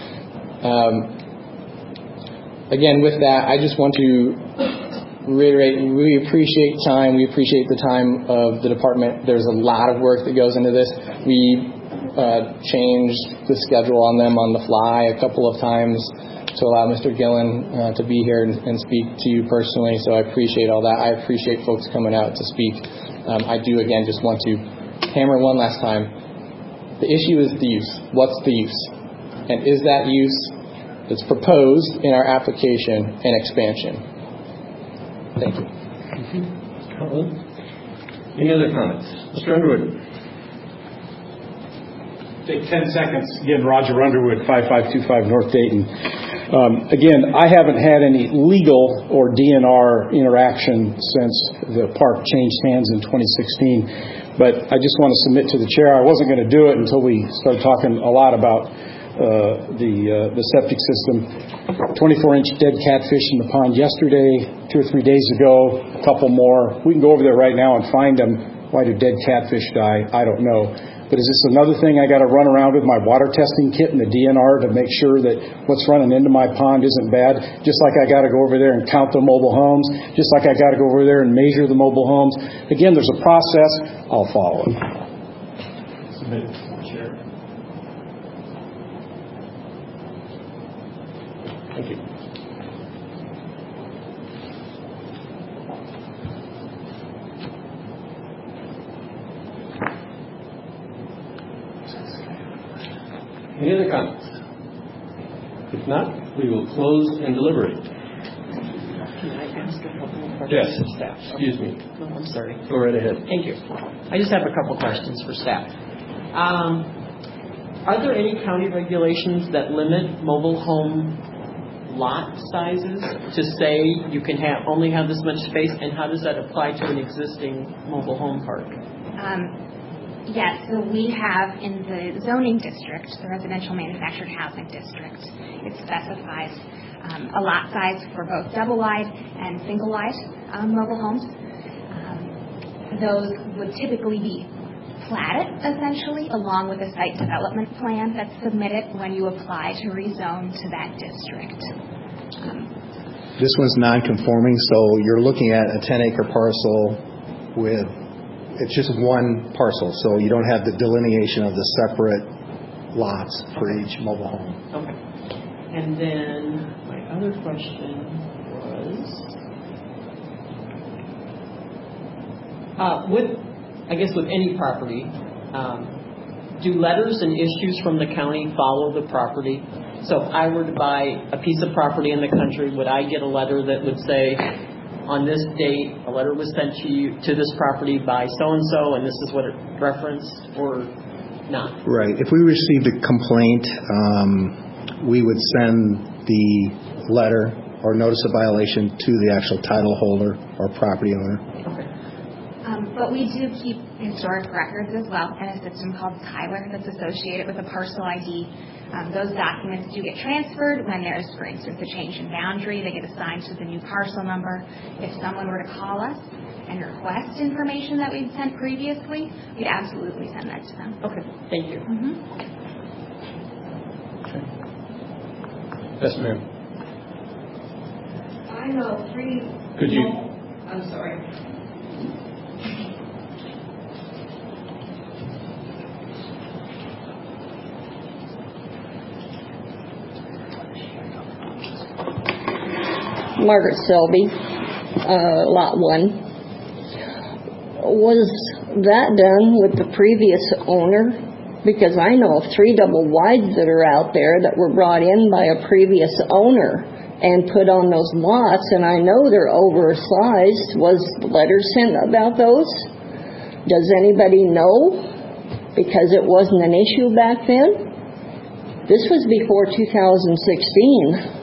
Again, with that, I just want to reiterate, we appreciate time. We appreciate the time of the department. There's a lot of work that goes into this. We changed the schedule on them on the fly a couple of times to allow Mr. Gillen to be here and speak to you personally, so I appreciate all that. I appreciate folks coming out to speak. I do, again, just want to hammer one last time. The issue is the use. What's the use? And is that use that's proposed in our application an expansion? Thank you. Any other comments? Mr. Underwood. Take 10 seconds. Again, Roger Underwood, 5525 North Dayton. Again, I haven't had any legal or DNR interaction since the park changed hands in 2016, but I just want to submit to the chair. I wasn't going to do it until we started talking a lot about the septic system. 24-inch dead catfish in the pond yesterday, 2 or 3 days ago, a couple more. We can go over there right now and find them. Why do dead catfish die? I don't know. But is this another thing I got to run around with my water testing kit and the DNR to make sure that what's running into my pond isn't bad? Just like I got to go over there and count the mobile homes, just like I got to go over there and measure the mobile homes. Again, there's a process. I'll follow it. Submitted. Chair. Thank you. Any other comments? If not, we will close and deliberate. Can I ask a couple of questions Yes. for staff? Excuse me. No, I'm sorry. Go right ahead. Thank you. I just have a couple questions for staff. Are there any county regulations that limit mobile home lot sizes to say you can only have this much space, and how does that apply to an existing mobile home park? Yes, so we have in the zoning district, the residential manufactured housing district, it specifies a lot size for both double-wide and single-wide mobile homes. Those would typically be platted, essentially, along with a site development plan that's submitted when you apply to rezone to that district. This one's non-conforming, so you're looking at a 10-acre parcel with, it's just one parcel, so you don't have the delineation of the separate lots for each mobile home. Okay. And then my other question was, with any property, do letters and issues from the county follow the property? So if I were to buy a piece of property in the country, would I get a letter that would say, on this date, a letter was sent to you to this property by so-and-so, and this is what it referenced, or not? Right. If we received a complaint, we would send the letter or notice of violation to the actual title holder or property owner. Okay. But we do keep historic records as well in a system called Tyler that's associated with a parcel ID. Those documents do get transferred when there's, for instance, a change in boundary. They get assigned to the new parcel number. If someone were to call us and request information that we'd sent previously, we'd absolutely send that to them. Okay, thank you. Mm-hmm. Okay. Yes, ma'am. I know three. Could you? I'm sorry. Margaret Selby, Lot 1. Was that done with the previous owner? Because I know of 3 double wides that are out there that were brought in by a previous owner and put on those lots, and I know they're oversized. Was letters sent about those? Does anybody know? Because it wasn't an issue back then. This was before 2016.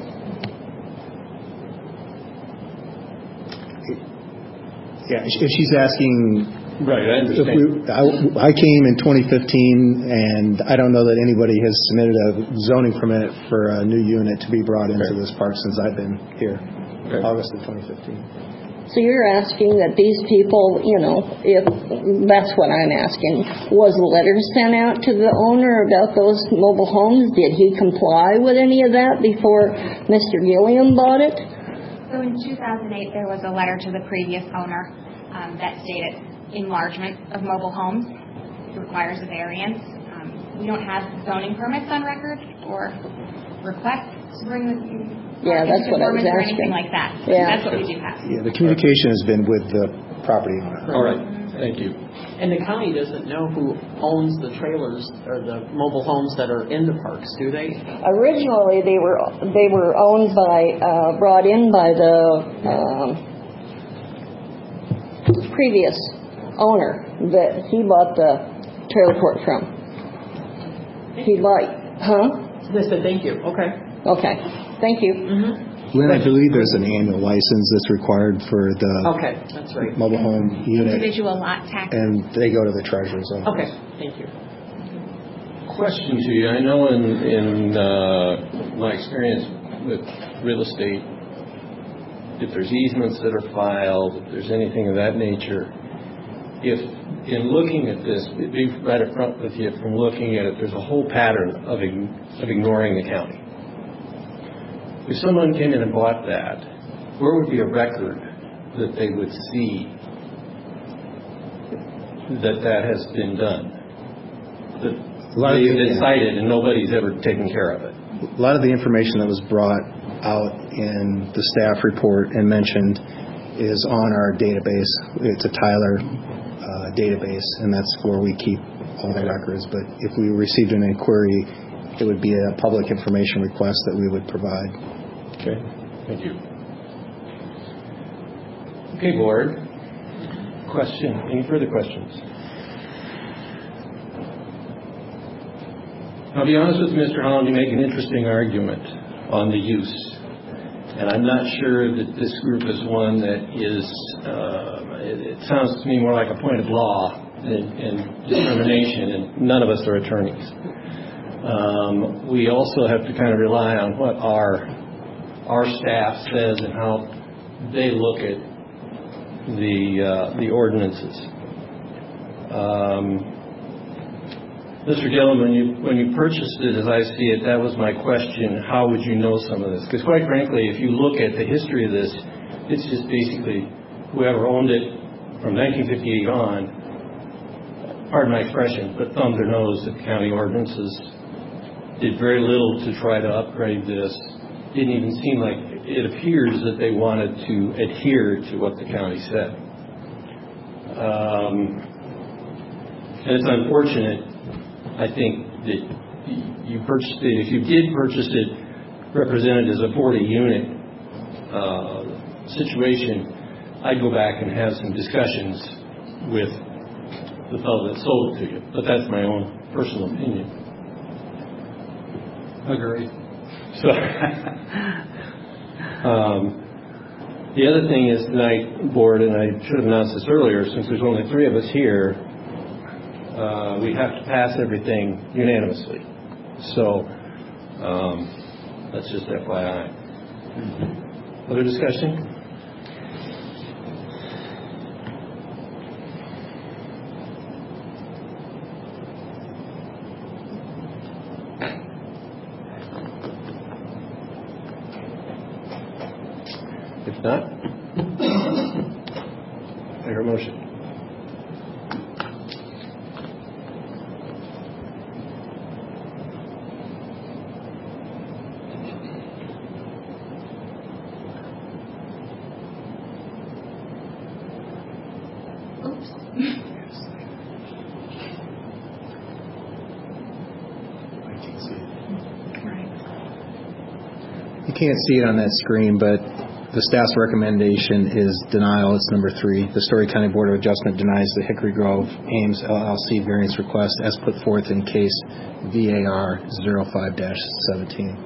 Yeah, if she's asking, right, I understand. I came in 2015, and I don't know that anybody has submitted a zoning permit for a new unit to be brought into this park since I've been here, August of 2015. So you're asking that these people, if that's what I'm asking, was a letter sent out to the owner about those mobile homes? Did he comply with any of that before Mr. Gilliam bought it? So in 2008, there was a letter to the previous owner that stated enlargement of mobile homes. It requires a variance. We don't have zoning permits on record or requests to bring the that's what I was or asking. anything like that. Yeah. That's what we do have. Yeah, the communication has been with the property owner. All right, thank you. And the county doesn't know who owns the trailers or the mobile homes that are in the parks, do they? Originally, they were owned by, brought in by the previous owner that he bought the trailer court from. He bought, They said thank you. Okay. Okay, thank you. Mm-hmm. Lynn, I believe there's an annual license that's required for the That's right. mobile home unit, Individual lot tax. and they go to the treasurer's office. Okay, thank you. Question to you. I know in my experience with real estate, if there's easements that are filed, if there's anything of that nature, if in looking at this, be right up front with you from looking at it, there's a whole pattern of ignoring the county. If someone came in and bought that, where would be a record that they would see that has been done? That they've been cited and nobody's ever taken care of it. A lot of the information that was brought out in the staff report and mentioned is on our database. It's a Tyler database, and that's where we keep all the records. But if we received an inquiry, it would be a public information request that we would provide. Okay, thank you. Okay, board. Question? Any further questions? I'll be honest with you, Mr. Holland, you make an interesting argument on the use. And I'm not sure that this group is one that is, it sounds to me more like a point of law and determination, and none of us are attorneys. We also have to kind of rely on what our staff says and how they look at the ordinances. Mr. Gillen, when you purchased it, as I see it, that was my question. How would you know some of this? Because quite frankly, if you look at the history of this, it's just basically whoever owned it from 1958 on, pardon my expression, but thumbed their nose at the county ordinances, did very little to try to upgrade this. Didn't even seem like, it appears that they wanted to adhere to what the county said. And it's unfortunate, I think, that you purchased it. If you did purchase it represented as a 40-unit situation, I'd go back and have some discussions with the fellow that sold it to you. But that's my own personal opinion. Agree. So, the other thing is tonight, board, and I should have announced this earlier, since there's only 3 of us here, we have to pass everything unanimously. So that's just FYI. Other discussion? If not, I hear a motion. You can't see it on that screen, but the staff's recommendation is denial. It's number 3. The Story County Board of Adjustment denies the Hickory Grove Ames LLC variance request as put forth in case VAR 05-17.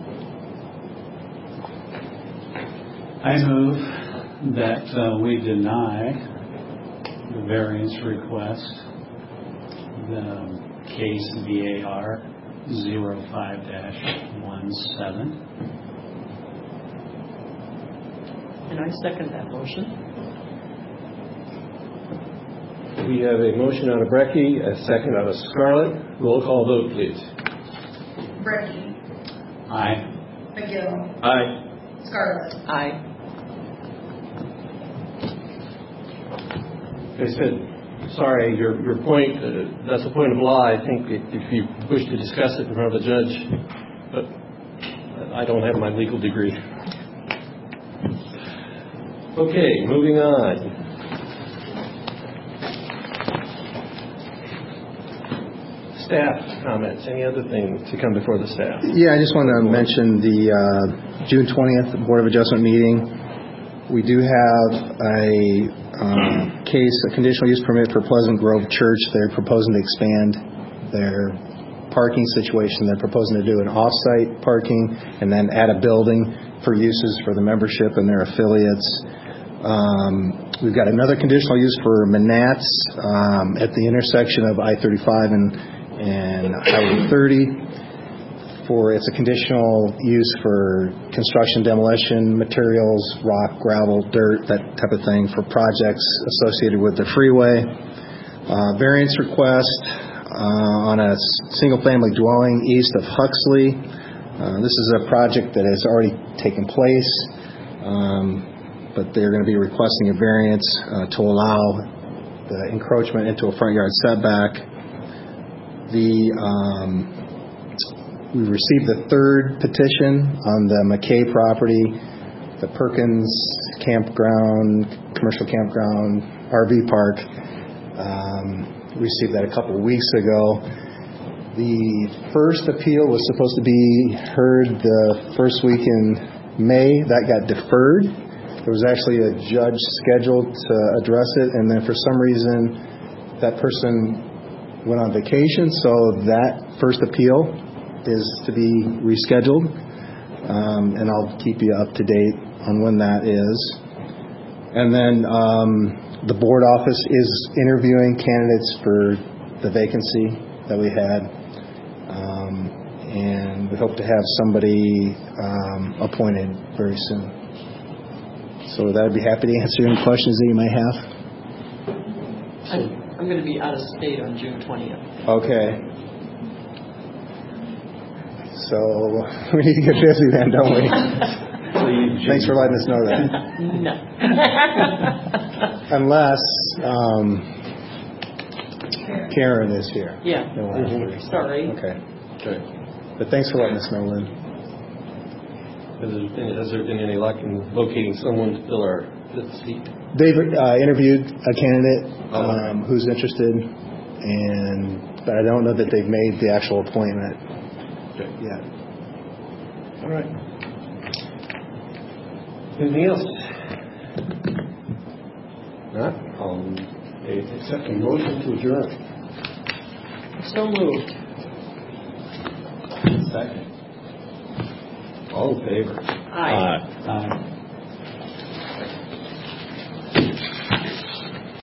I move that we deny the variance request, the case VAR 05-17. And I second that motion. We have a motion out of Brecky, a second out of Scarlett. Roll call vote, please. Brecky. Aye. McGill. Aye. Scarlett. Aye. I said, sorry, your point, that's a point of law. I think if you wish to discuss it in front of a judge, but I don't have my legal degree. Okay, moving on. Staff comments. Any other thing to come before the staff? Yeah, I just want to mention the June 20th Board of Adjustment meeting. We do have a conditional use permit for Pleasant Grove Church. They're proposing to expand their parking situation. They're proposing to do an off-site parking and then add a building for uses for the membership and their affiliates. We've got another conditional use for Manats at the intersection of I-35 and Highway 30. It's a conditional use for construction, demolition, materials, rock, gravel, dirt, that type of thing for projects associated with the freeway. Variance request on a single-family dwelling east of Huxley. This is a project that has already taken place, but they're going to be requesting a variance to allow the encroachment into a front yard setback. We received the third petition on the McKay property, the Perkins campground, commercial campground, RV park. Received that a couple of weeks ago. The first appeal was supposed to be heard the first week in May. That got deferred. There was actually a judge scheduled to address it, and then for some reason that person went on vacation, so that first appeal is to be rescheduled, and I'll keep you up to date on when that is. And then the board office is interviewing candidates for the vacancy that we had, and we hope to have somebody appointed very soon. So with that, I'd be happy to answer any questions that you may have. I'm going to be out of state on June 20th. Okay. So we need to get busy then, don't we? Thanks for letting us know that. No. Unless Karen is here. Yeah. Sorry. Okay. Good. But thanks for letting us know, Lynn. Has there been any luck in locating someone to fill our fifth seat? They've interviewed a candidate who's interested, but I don't know that they've made the actual appointment yet. All right. Anything else? Not? I'll accept a motion to adjourn. So moved. Second. All in favor? Aye.